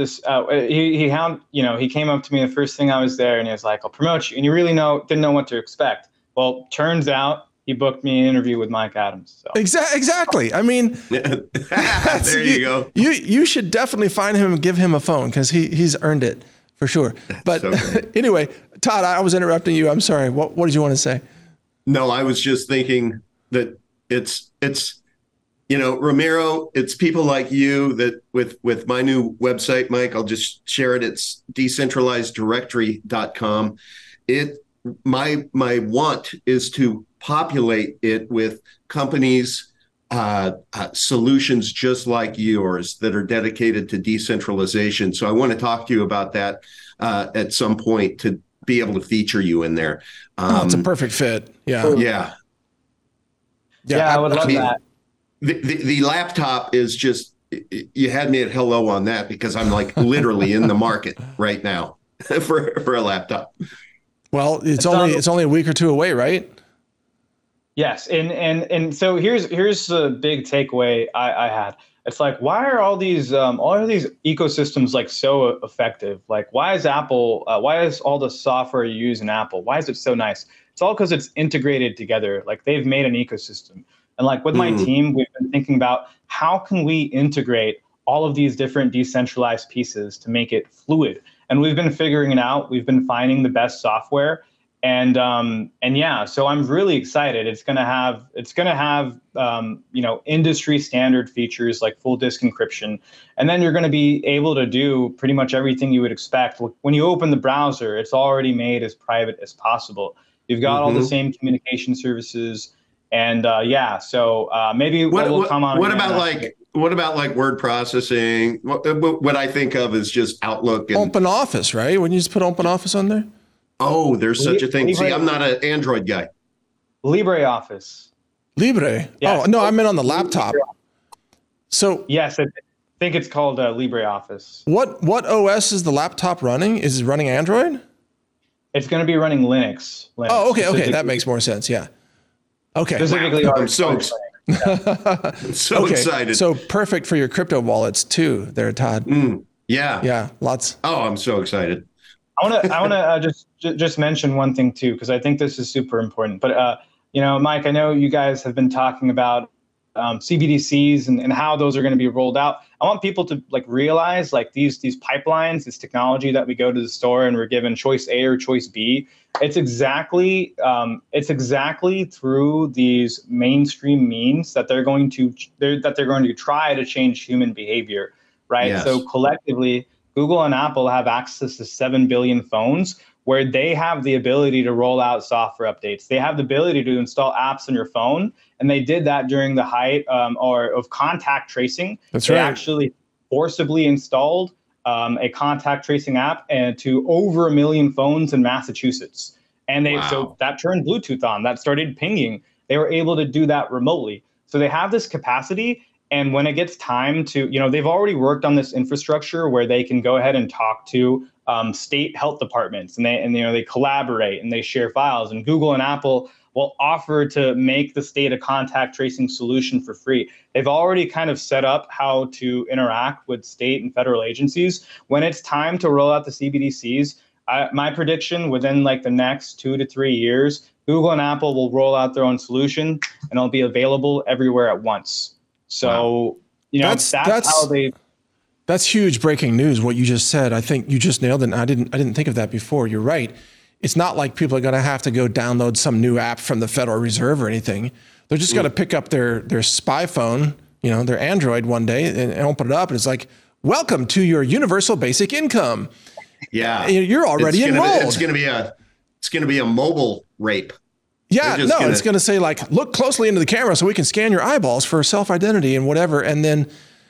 came up to me the first thing I was there, and he was like, "I'll promote you," and you really didn't know what to expect. Well, turns out he booked me an interview with Mike Adams. So. Exactly. I mean, there you go. You should definitely find him and give him a phone because he's earned it for sure. But anyway, Todd, I was interrupting you. I'm sorry. What did you want to say? No, I was just thinking that it's Ramiro, it's people like you that with my new website, Mike, I'll just share it. It's decentralizeddirectory.com. My want is to populate it with companies, solutions just like yours that are dedicated to decentralization. So I want to talk to you about that at some point to be able to feature you in there. It's a perfect fit. Yeah. I would love that. The laptop is just, you had me at hello on that because I'm like literally in the market right now for a laptop. Well, it's only a week or two away, right? Yes, and so here's the big takeaway I had. It's like, why are all these ecosystems like so effective? Like, why is Apple? Why is all the software you use in Apple? Why is it so nice? It's all because it's integrated together. Like, they've made an ecosystem. And like with my team, we've been thinking about how can we integrate all of these different decentralized pieces to make it fluid. And we've been figuring it out. We've been finding the best software. And so I'm really excited. It's gonna have industry standard features like full disk encryption, and then you're gonna be able to do pretty much everything you would expect. When you open the browser, it's already made as private as possible. You've got all the same communication services, and maybe we'll come on. What about like word processing? What I think of is just Outlook and Open Office, right? When you just put Open Office on there. Oh, there's such a thing. See, I'm not an Android guy. LibreOffice. Libre. Yeah. Oh, no, I meant on the laptop. So yes, I think it's called LibreOffice. What OS is the laptop running? Is it running Android? It's going to be running Linux. Oh, okay. That makes more sense. Yeah. Okay. Specifically, wow. I'm so excited. So perfect for your crypto wallets too there, Todd. Yeah. Lots. Oh, I'm so excited. I want to just mention one thing too, because I think this is super important. But Mike, I know you guys have been talking about CBDCs and how those are going to be rolled out. I want people to realize these pipelines, this technology that we go to the store and we're given choice A or choice B. It's exactly through these mainstream means that they're going to try to change human behavior, right? Yes. So collectively, Google and Apple have access to 7 billion phones where they have the ability to roll out software updates. They have the ability to install apps on your phone. And they did that during the height of contact tracing. That's right. They right. actually forcibly installed a contact tracing app to over 1 million phones in Massachusetts. And so that turned Bluetooth on. That started pinging. They were able to do that remotely. So they have this capacity. And when it gets time to, they've already worked on this infrastructure where they can go ahead and talk to state health departments, and they collaborate and they share files. And Google and Apple will offer to make the state a contact tracing solution for free. They've already kind of set up how to interact with state and federal agencies. When it's time to roll out the CBDCs, my prediction within the next 2 to 3 years, Google and Apple will roll out their own solution and it'll be available everywhere at once. So, that's how they. That's huge breaking news. What you just said, I think you just nailed it. And I didn't think of that before. You're right. It's not like people are going to have to go download some new app from the Federal Reserve or anything. They're just going to pick up their spy phone, their Android one day and open it up. And it's like, welcome to your universal basic income. Yeah. You're already enrolled. It's going to be a mobile rape. Yeah, no, it's going to say like, look closely into the camera so we can scan your eyeballs for self-identity and whatever. And then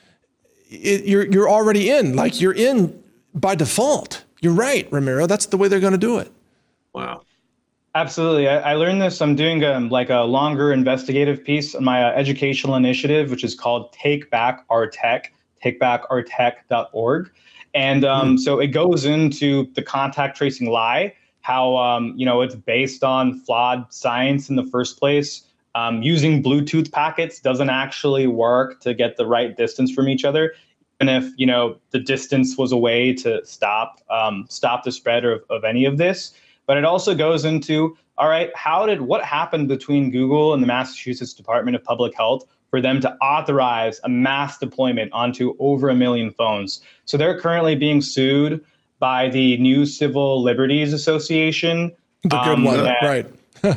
you're already in, like you're in by default. You're right, Ramiro. That's the way they're going to do it. Wow. Absolutely. I learned this. I'm doing like a longer investigative piece on my educational initiative, which is called Take Back Our Tech, takebackourtech.org. And so it goes into the contact tracing lie, how, it's based on flawed science in the first place. Using Bluetooth packets doesn't actually work to get the right distance from each other. And if, the distance was a way to stop the spread of any of this. But it also goes into, all right, what happened between Google and the Massachusetts Department of Public Health for them to authorize a mass deployment onto over 1 million phones? So they're currently being sued by the New Civil Liberties Association. The good one, right?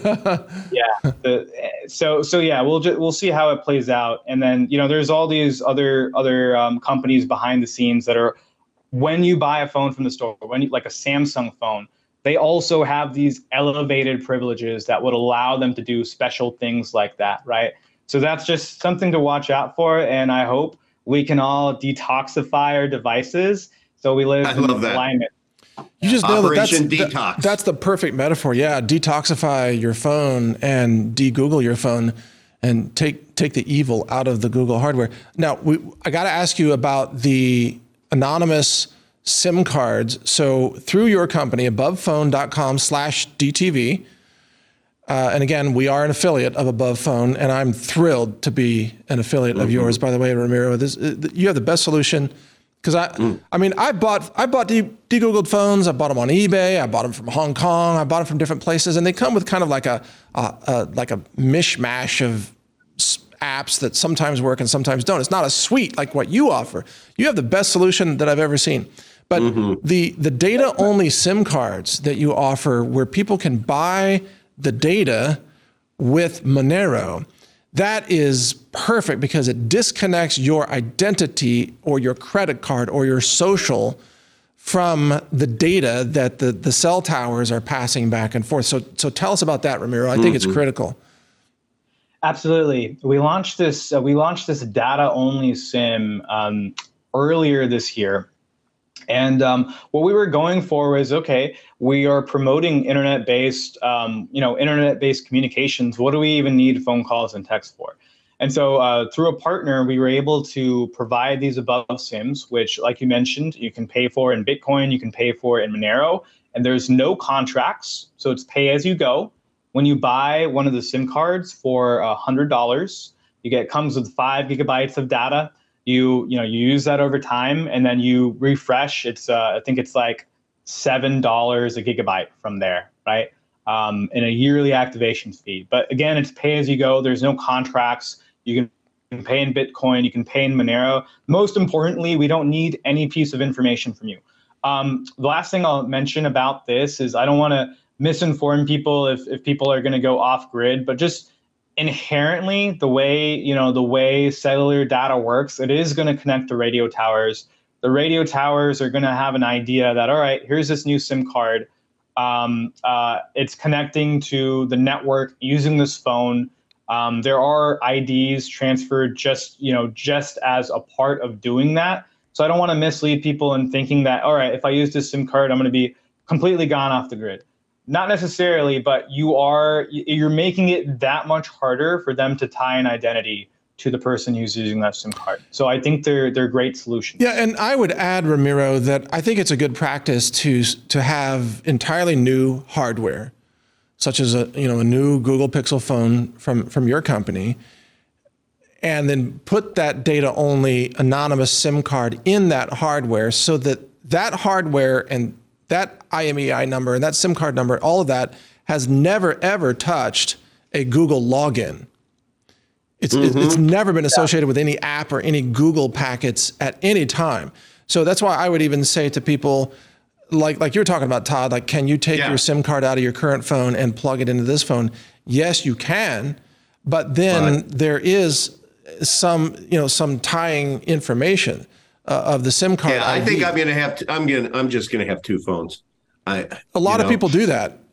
Yeah. So yeah, we'll see how it plays out. And then there's all these other companies behind the scenes that are, when you buy a phone from the store, like a Samsung phone, they also have these elevated privileges that would allow them to do special things like that, right? So that's just something to watch out for. And I hope we can all detoxify our devices so we live in alignment. You just nailed Operation it. Detox. That's the perfect metaphor. Yeah, detoxify your phone and de-Google your phone and take the evil out of the Google hardware. Now, I got to ask you about the anonymous SIM cards. So through your company, abovephone.com/DTV, and again, we are an affiliate of Above Phone, and I'm thrilled to be an affiliate of yours. By the way, Ramiro, you have the best solution. Because I bought de-Googled phones. I bought them on eBay. I bought them from Hong Kong. I bought them from different places, and they come with kind of like a mishmash of apps that sometimes work and sometimes don't. It's not a suite like what you offer. You have the best solution that I've ever seen. But the data-only SIM cards that you offer, where people can buy the data with Monero, that is perfect because it disconnects your identity or your credit card or your social from the data that the cell towers are passing back and forth. So tell us about that, Ramiro. I think it's critical. Absolutely. We launched this data-only SIM earlier this year. And what we were going for was, okay, we are promoting internet-based communications. What do we even need phone calls and text for? And so through a partner, we were able to provide these above SIMs, which, like you mentioned, you can pay for in Bitcoin, you can pay for in Monero, and there's no contracts. So it's pay as you go. When you buy one of the SIM cards for $100, comes with 5 gigabytes of data. You use that over time, and then you refresh. I think it's like $7 a gigabyte from there, right? And a yearly activation fee. But again, it's pay as you go. There's no contracts. You can pay in Bitcoin. You can pay in Monero. Most importantly, we don't need any piece of information from you. The last thing I'll mention about this is I don't want to misinform people if people are going to go off grid, but just inherently the way cellular data works, it is going to connect to radio towers. The radio towers are going to have an idea that, all right, here's this new SIM card. It's connecting to the network using this phone. There are IDs transferred just as a part of doing that. So I don't want to mislead people in thinking that, all right, if I use this SIM card, I'm going to be completely gone off the grid. Not necessarily, but you're making it that much harder for them to tie an identity to the person who's using that SIM card. So I think they're great solutions. Yeah, and I would add, Ramiro, that I think it's a good practice to have entirely new hardware, such as a new Google Pixel phone from your company, and then put that data-only anonymous SIM card in that hardware so that hardware and that IMEI number and that SIM card number, all of that has never, ever touched a Google login. It's never been associated with any app or any Google packets at any time. So that's why I would even say to people, like you're talking about, Todd, like, can you take your SIM card out of your current phone and plug it into this phone? Yes, you can. But then there is some tying information of the SIM card. Yeah, I think I'm just going to have 2 phones. A lot of people do that.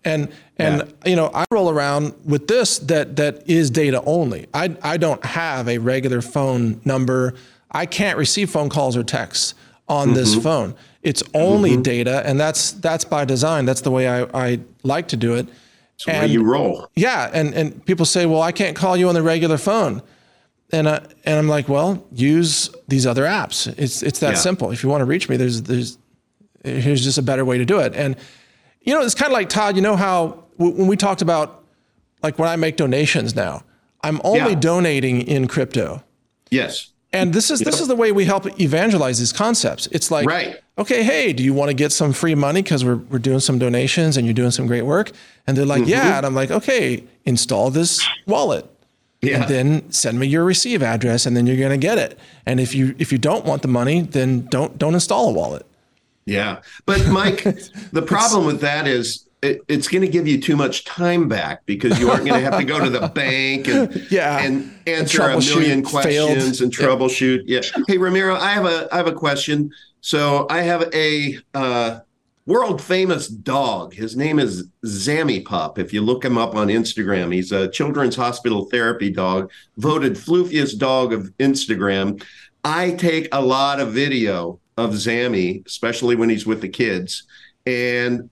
And I roll around with this that is data only. I don't have a regular phone number. I can't receive phone calls or texts on this phone. It's only data, and that's by design. That's the way I like to do it. It's the way you roll. Yeah, and people say, well, I can't call you on the regular phone. And I'm like, well, use these other apps. It's that simple. If you want to reach me, here's just a better way to do it. And it's kind of like, Todd, how when we talked about, like, when I make donations now, I'm only donating in crypto. Yes. And this is the way we help evangelize these concepts. It's like, okay, hey, do you want to get some free money because we're doing some donations and you're doing some great work? And they're like, yeah. And I'm like, okay, install this wallet. Yeah. And then send me your receive address, and then you're going to get it. And if you don't want the money, then don't install a wallet. Yeah. But Mike, the problem with that is it's going to give you too much time back, because you aren't going to have to go to the bank and answer a million questions and troubleshoot. Yeah. Hey, Ramiro, I have a question. So I have a world famous dog. His name is Zammy Pup. If you look him up on Instagram, he's a children's hospital therapy dog, voted floofiest dog of Instagram. I take a lot of video of Zammy, especially when he's with the kids. And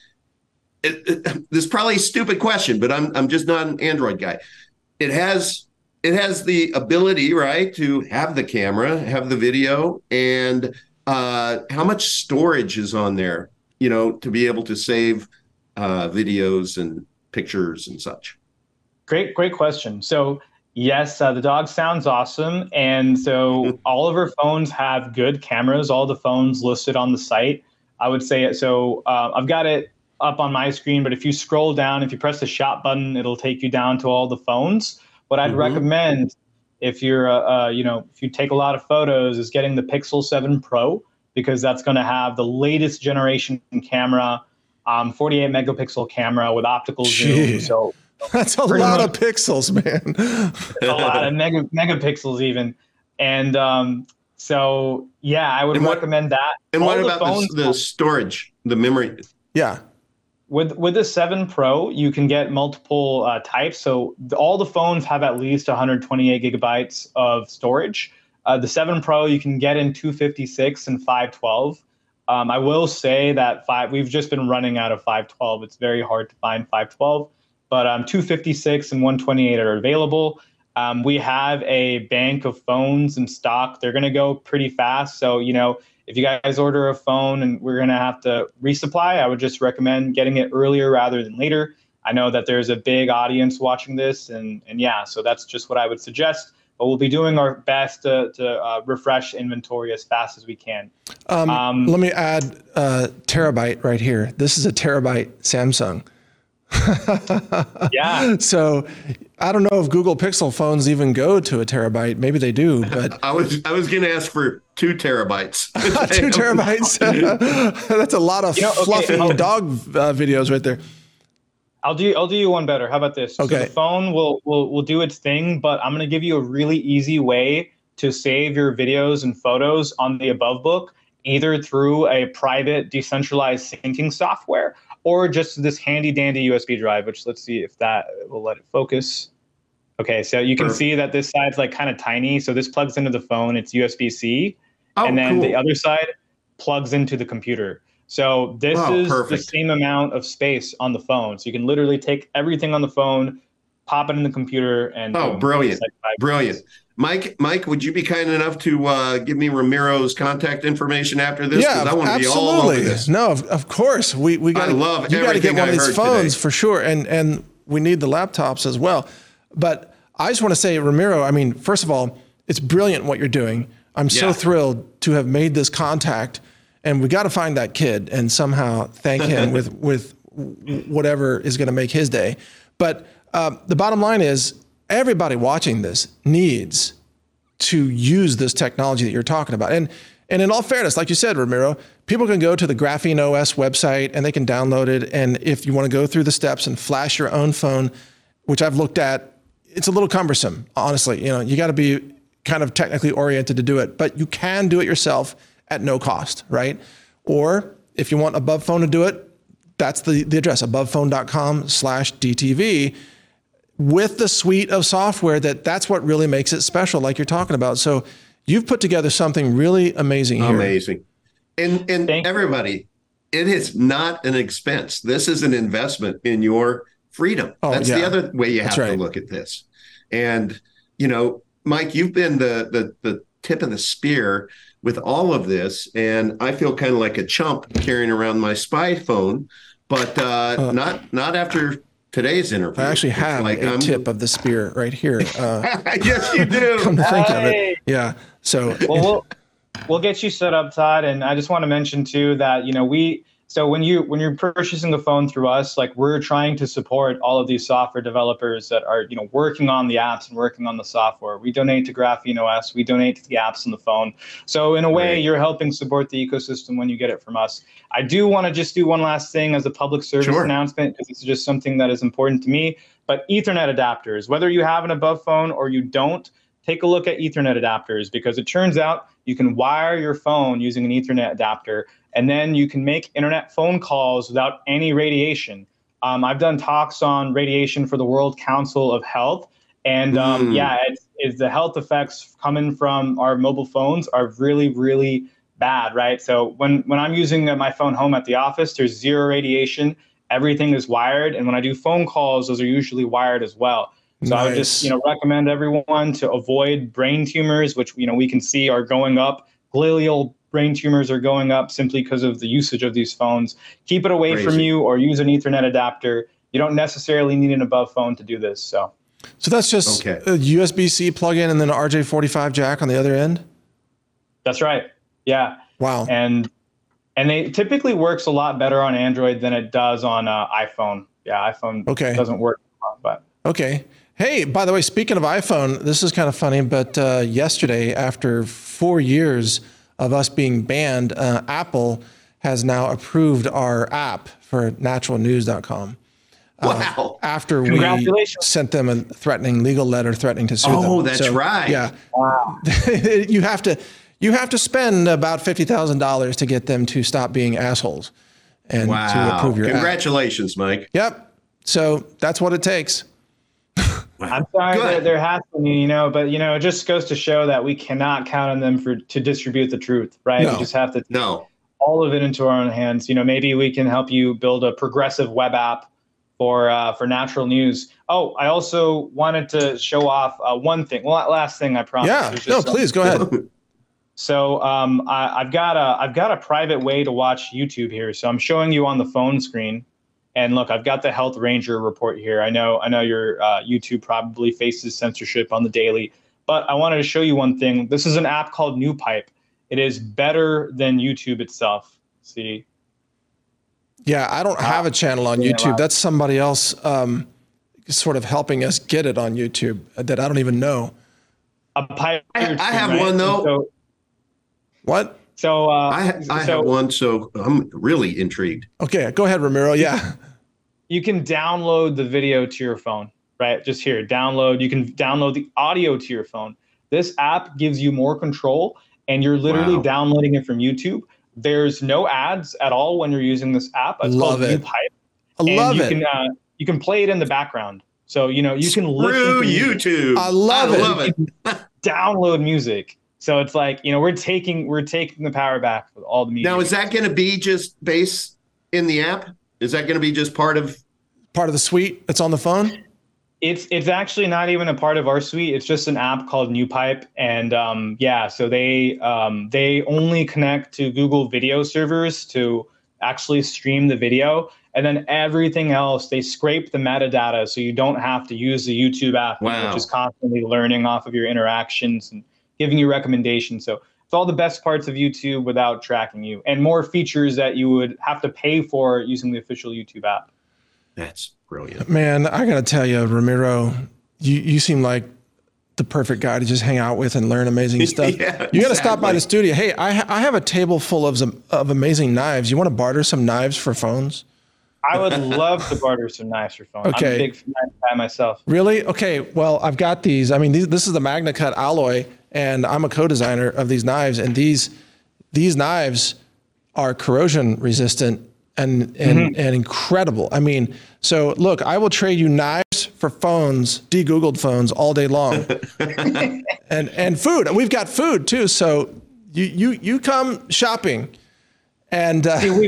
this is probably a stupid question, but I'm just not an Android guy. It has the ability, right, to have the camera, have the video, and how much storage is on there, to be able to save videos and pictures and such. Great question. So yes, the dog sounds awesome. And so all of our phones have good cameras, all the phones listed on the site. I would say it. So I've got it up on my screen, but if you scroll down, if you press the shop button, it'll take you down to all the phones. What I'd recommend, if you're, if you take a lot of photos, is getting the Pixel 7 Pro, because that's going to have the latest generation camera, 48 megapixel camera with optical zoom. So that's a lot of pixels, man. A lot of megapixels even. And I would recommend that. And what about the storage, the memory? Yeah. With the 7 Pro, you can get multiple types. So all the phones have at least 128 gigabytes of storage. The 7 Pro, you can get in 256 and 512. I will say that we've just been running out of 512. It's very hard to find 512, but 256 and 128 are available. We have a bank of phones in stock. They're going to go pretty fast. So, if you guys order a phone and we're going to have to resupply, I would just recommend getting it earlier rather than later. I know that there's a big audience watching this, and so that's just what I would suggest. But we'll be doing our best to refresh inventory as fast as we can. Let me add terabyte right here. This is a terabyte Samsung. Yeah. So I don't know if Google Pixel phones even go to a terabyte. Maybe they do, but I was going to ask for 2 terabytes. 2 terabytes. That's a lot of fluffy dog videos right there. I'll do you one better. How about this? Okay. So the phone will do its thing, but I'm going to give you a really easy way to save your videos and photos on the above book, either through a private decentralized syncing software or just this handy dandy USB drive, which let's see if that will let it focus. Okay, so you can see that this side's like kind of tiny. So this plugs into the phone, it's USB-C. And then the other side plugs into the computer. So this is the same amount of space on the phone. So you can literally take everything on the phone, pop it in the computer, and brilliant. Mike, would you be kind enough to give me Ramiro's contact information after this? Yeah, I want to be all over this. No, of course. We got to get one of these phones for sure, and we need the laptops as well. But I just want to say, Ramiro, I mean, first of all, it's brilliant what you're doing. I'm so thrilled to have made this contact, and we got to find that kid and somehow thank him with whatever is going to make his day. But the bottom line is, everybody watching this needs to use this technology that you're talking about. And in all fairness, like you said, Ramiro, people can go to the Graphene OS website and they can download it. And if you want to go through the steps and flash your own phone, which I've looked at, it's a little cumbersome, honestly. You got to be kind of technically oriented to do it, but you can do it yourself at no cost, right? Or if you want above phone to do it, That's the address, abovephone.com/DTV, with the suite of software that's what really makes it special, like you're talking about. So you've put together something really amazing here. Amazing. And everybody, it is not an expense. This is an investment in your freedom. That's the other way you have to look at this. And, Mike, you've been the tip of the spear with all of this. And I feel kind of like a chump carrying around my spy phone, but not after today's interview. I actually have a tip of the spear right here. Yes, you do. Come to think of it. Yeah. So we'll get you set up, Todd. And I just want to mention too that, so when you're purchasing a phone through us, like, we're trying to support all of these software developers that are, working on the apps and working on the software. We donate to Graphene OS. We donate to the apps on the phone. So in a way, you're helping support the ecosystem when you get it from us. I do want to just do one last thing as a public service announcement, because it's just something that is important to me. But Ethernet adapters, whether you have an above phone or you don't, take a look at Ethernet adapters, because it turns out you can wire your phone using an Ethernet adapter, and then you can make internet phone calls without any radiation. I've done talks on radiation for the World Council of Health, and it's the health effects coming from our mobile phones are really, really bad, right? So when I'm using my phone home at the office, there's zero radiation. Everything is wired, and when I do phone calls, those are usually wired as well. So I would just, recommend everyone to avoid brain tumors, which, we can see are going up. Glial brain tumors are going up simply because of the usage of these phones. Keep it away from you, or use an Ethernet adapter. You don't necessarily need an above phone to do this. So that's just a USB-C plug-in and then an RJ45 jack on the other end? That's right. Yeah. Wow. And it typically works a lot better on Android than it does on iPhone. Yeah, iPhone doesn't work, but. Okay. Hey, by the way, speaking of iPhone, this is kind of funny, but yesterday, after 4 years of us being banned, Apple has now approved our app for naturalnews.com. Wow. After we sent them a threatening legal letter threatening to sue them. Oh, that's right. Yeah. Wow. You have to spend about $50,000 to get them to stop being assholes and to approve your Congratulations, app. Mike. Yep. So that's what it takes. Wow. I'm sorry that there has to be, but it just goes to show that we cannot count on them to distribute the truth, right? No. We just have to take all of it into our own hands. Maybe we can help you build a progressive web app for Natural News. Oh, I also wanted to show off one thing. Well, last thing, I promise. Yeah. No, please go ahead. So I've got a private way to watch YouTube here. So I'm showing you on the phone screen. And look, I've got the Health Ranger report here. I know your YouTube probably faces censorship on the daily, but I wanted to show you one thing. This is an app called NewPipe. It is better than YouTube itself. See? Yeah, I don't have a channel on YouTube. That's somebody else sort of helping us get it on YouTube that I don't even know. I have one though. What? So I have one, so I'm really intrigued. Okay, go ahead, Ramiro. Yeah. You can download the video to your phone, right? Just here, download. You can download the audio to your phone. This app gives you more control, and you're literally downloading it from YouTube. There's no ads at all when you're using this app. It's called NewPipe. I love it. You can play it in the background. So, you can listen to YouTube. I love it. Download music. So it's like, we're taking the power back with all the media. Now, is that going to be just base in the app? Is that going to be just part of the suite that's on the phone? It's actually not even a part of our suite. It's just an app called NewPipe, and so they only connect to Google video servers to actually stream the video, and then everything else they scrape the metadata, so you don't have to use the YouTube app, which is constantly learning off of your interactions and giving you recommendations. So it's all the best parts of YouTube without tracking you, and more features that you would have to pay for using the official YouTube app. That's brilliant. Man, I got to tell you, Ramiro, you seem like the perfect guy to just hang out with and learn amazing stuff. You got to stop by the studio. Hey, I have a table full of amazing knives. You want to barter some knives for phones? I would love to barter some knives for phones. Okay. I'm a big knife guy myself. Really? Okay. Well, I've got these. I mean, this is the MagnaCut alloy, and I'm a co-designer of these knives. And these knives are corrosion resistant and incredible. I mean, so look, I will trade you knives for phones, de-Googled phones all day long, and food. We've got food too. So you come shopping, and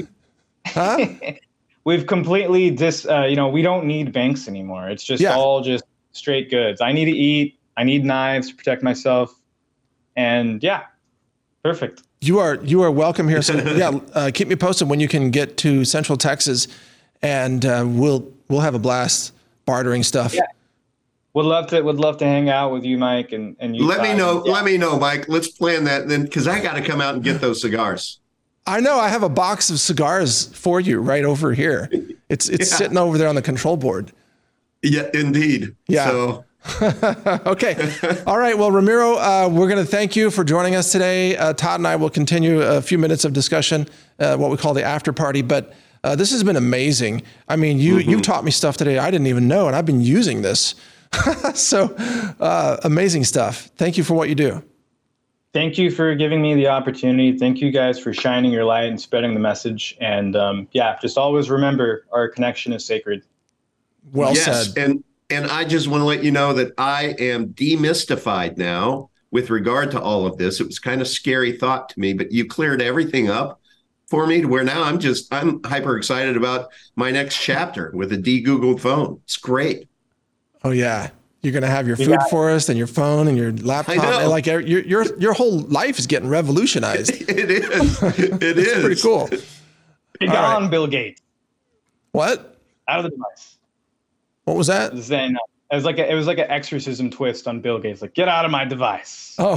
we've completely we don't need banks anymore. It's just all just straight goods. I need to eat. I need knives to protect myself, and perfect. You are welcome here. So keep me posted when you can get to Central Texas, and we'll have a blast bartering stuff. Yeah, would love to hang out with you, Mike, and you. Let me know. Let me know, Mike. Let's plan that then, because I got to come out and get those cigars. I know. I have a box of cigars for you right over here. It's sitting over there on the control board. Yeah, indeed. Yeah. So. Okay. All right. Well, Ramiro, we're going to thank you for joining us today. Todd and I will continue a few minutes of discussion, what we call the after party. But this has been amazing. I mean, you taught me stuff today I didn't even know, and I've been using this. So amazing stuff. Thank you for what you do. Thank you for giving me the opportunity. Thank you guys for shining your light and spreading the message. And just always remember our connection is sacred. Well said. And I just want to let you know that I am demystified now with regard to all of this. It was kind of scary thought to me, but you cleared everything up for me to where now I'm hyper excited about my next chapter with a de-Googled phone. It's great. Oh yeah. You're going to have your food forest and your phone and your laptop. And like your whole life is getting revolutionized. It is. It is. It's pretty cool. Be gone, Bill Gates. What? Out of the device. What was that? It was like an exorcism twist on Bill Gates. Like, get out of my device. Oh,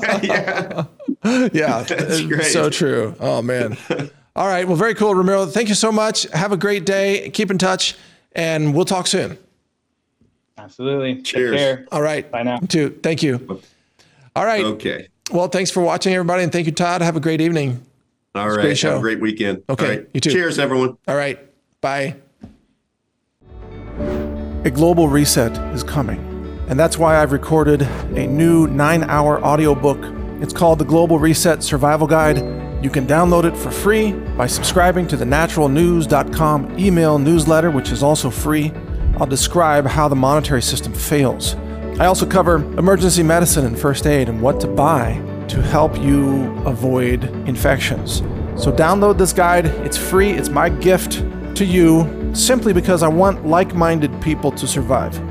yeah. That's great. So true. Oh man. All right. Well, very cool, Ramiro. Thank you so much. Have a great day. Keep in touch, and we'll talk soon. Absolutely. Cheers. Take care. All right. Bye now. You too. Thank you. All right. Okay. Well, thanks for watching, everybody, and thank you, Todd. Have a great evening. All right. Great show. Have a great weekend. Okay. All right. You too. Cheers, everyone. All right. Bye. A global reset is coming, and that's why I've recorded a new 9-hour audiobook. It's called The Global Reset Survival Guide. You can download it for free by subscribing to the naturalnews.com email newsletter, which is also free. I'll describe how the monetary system fails. I also cover emergency medicine and first aid and what to buy to help you avoid infections. So download this guide. It's free. It's my gift to you, simply because I want like-minded people to survive.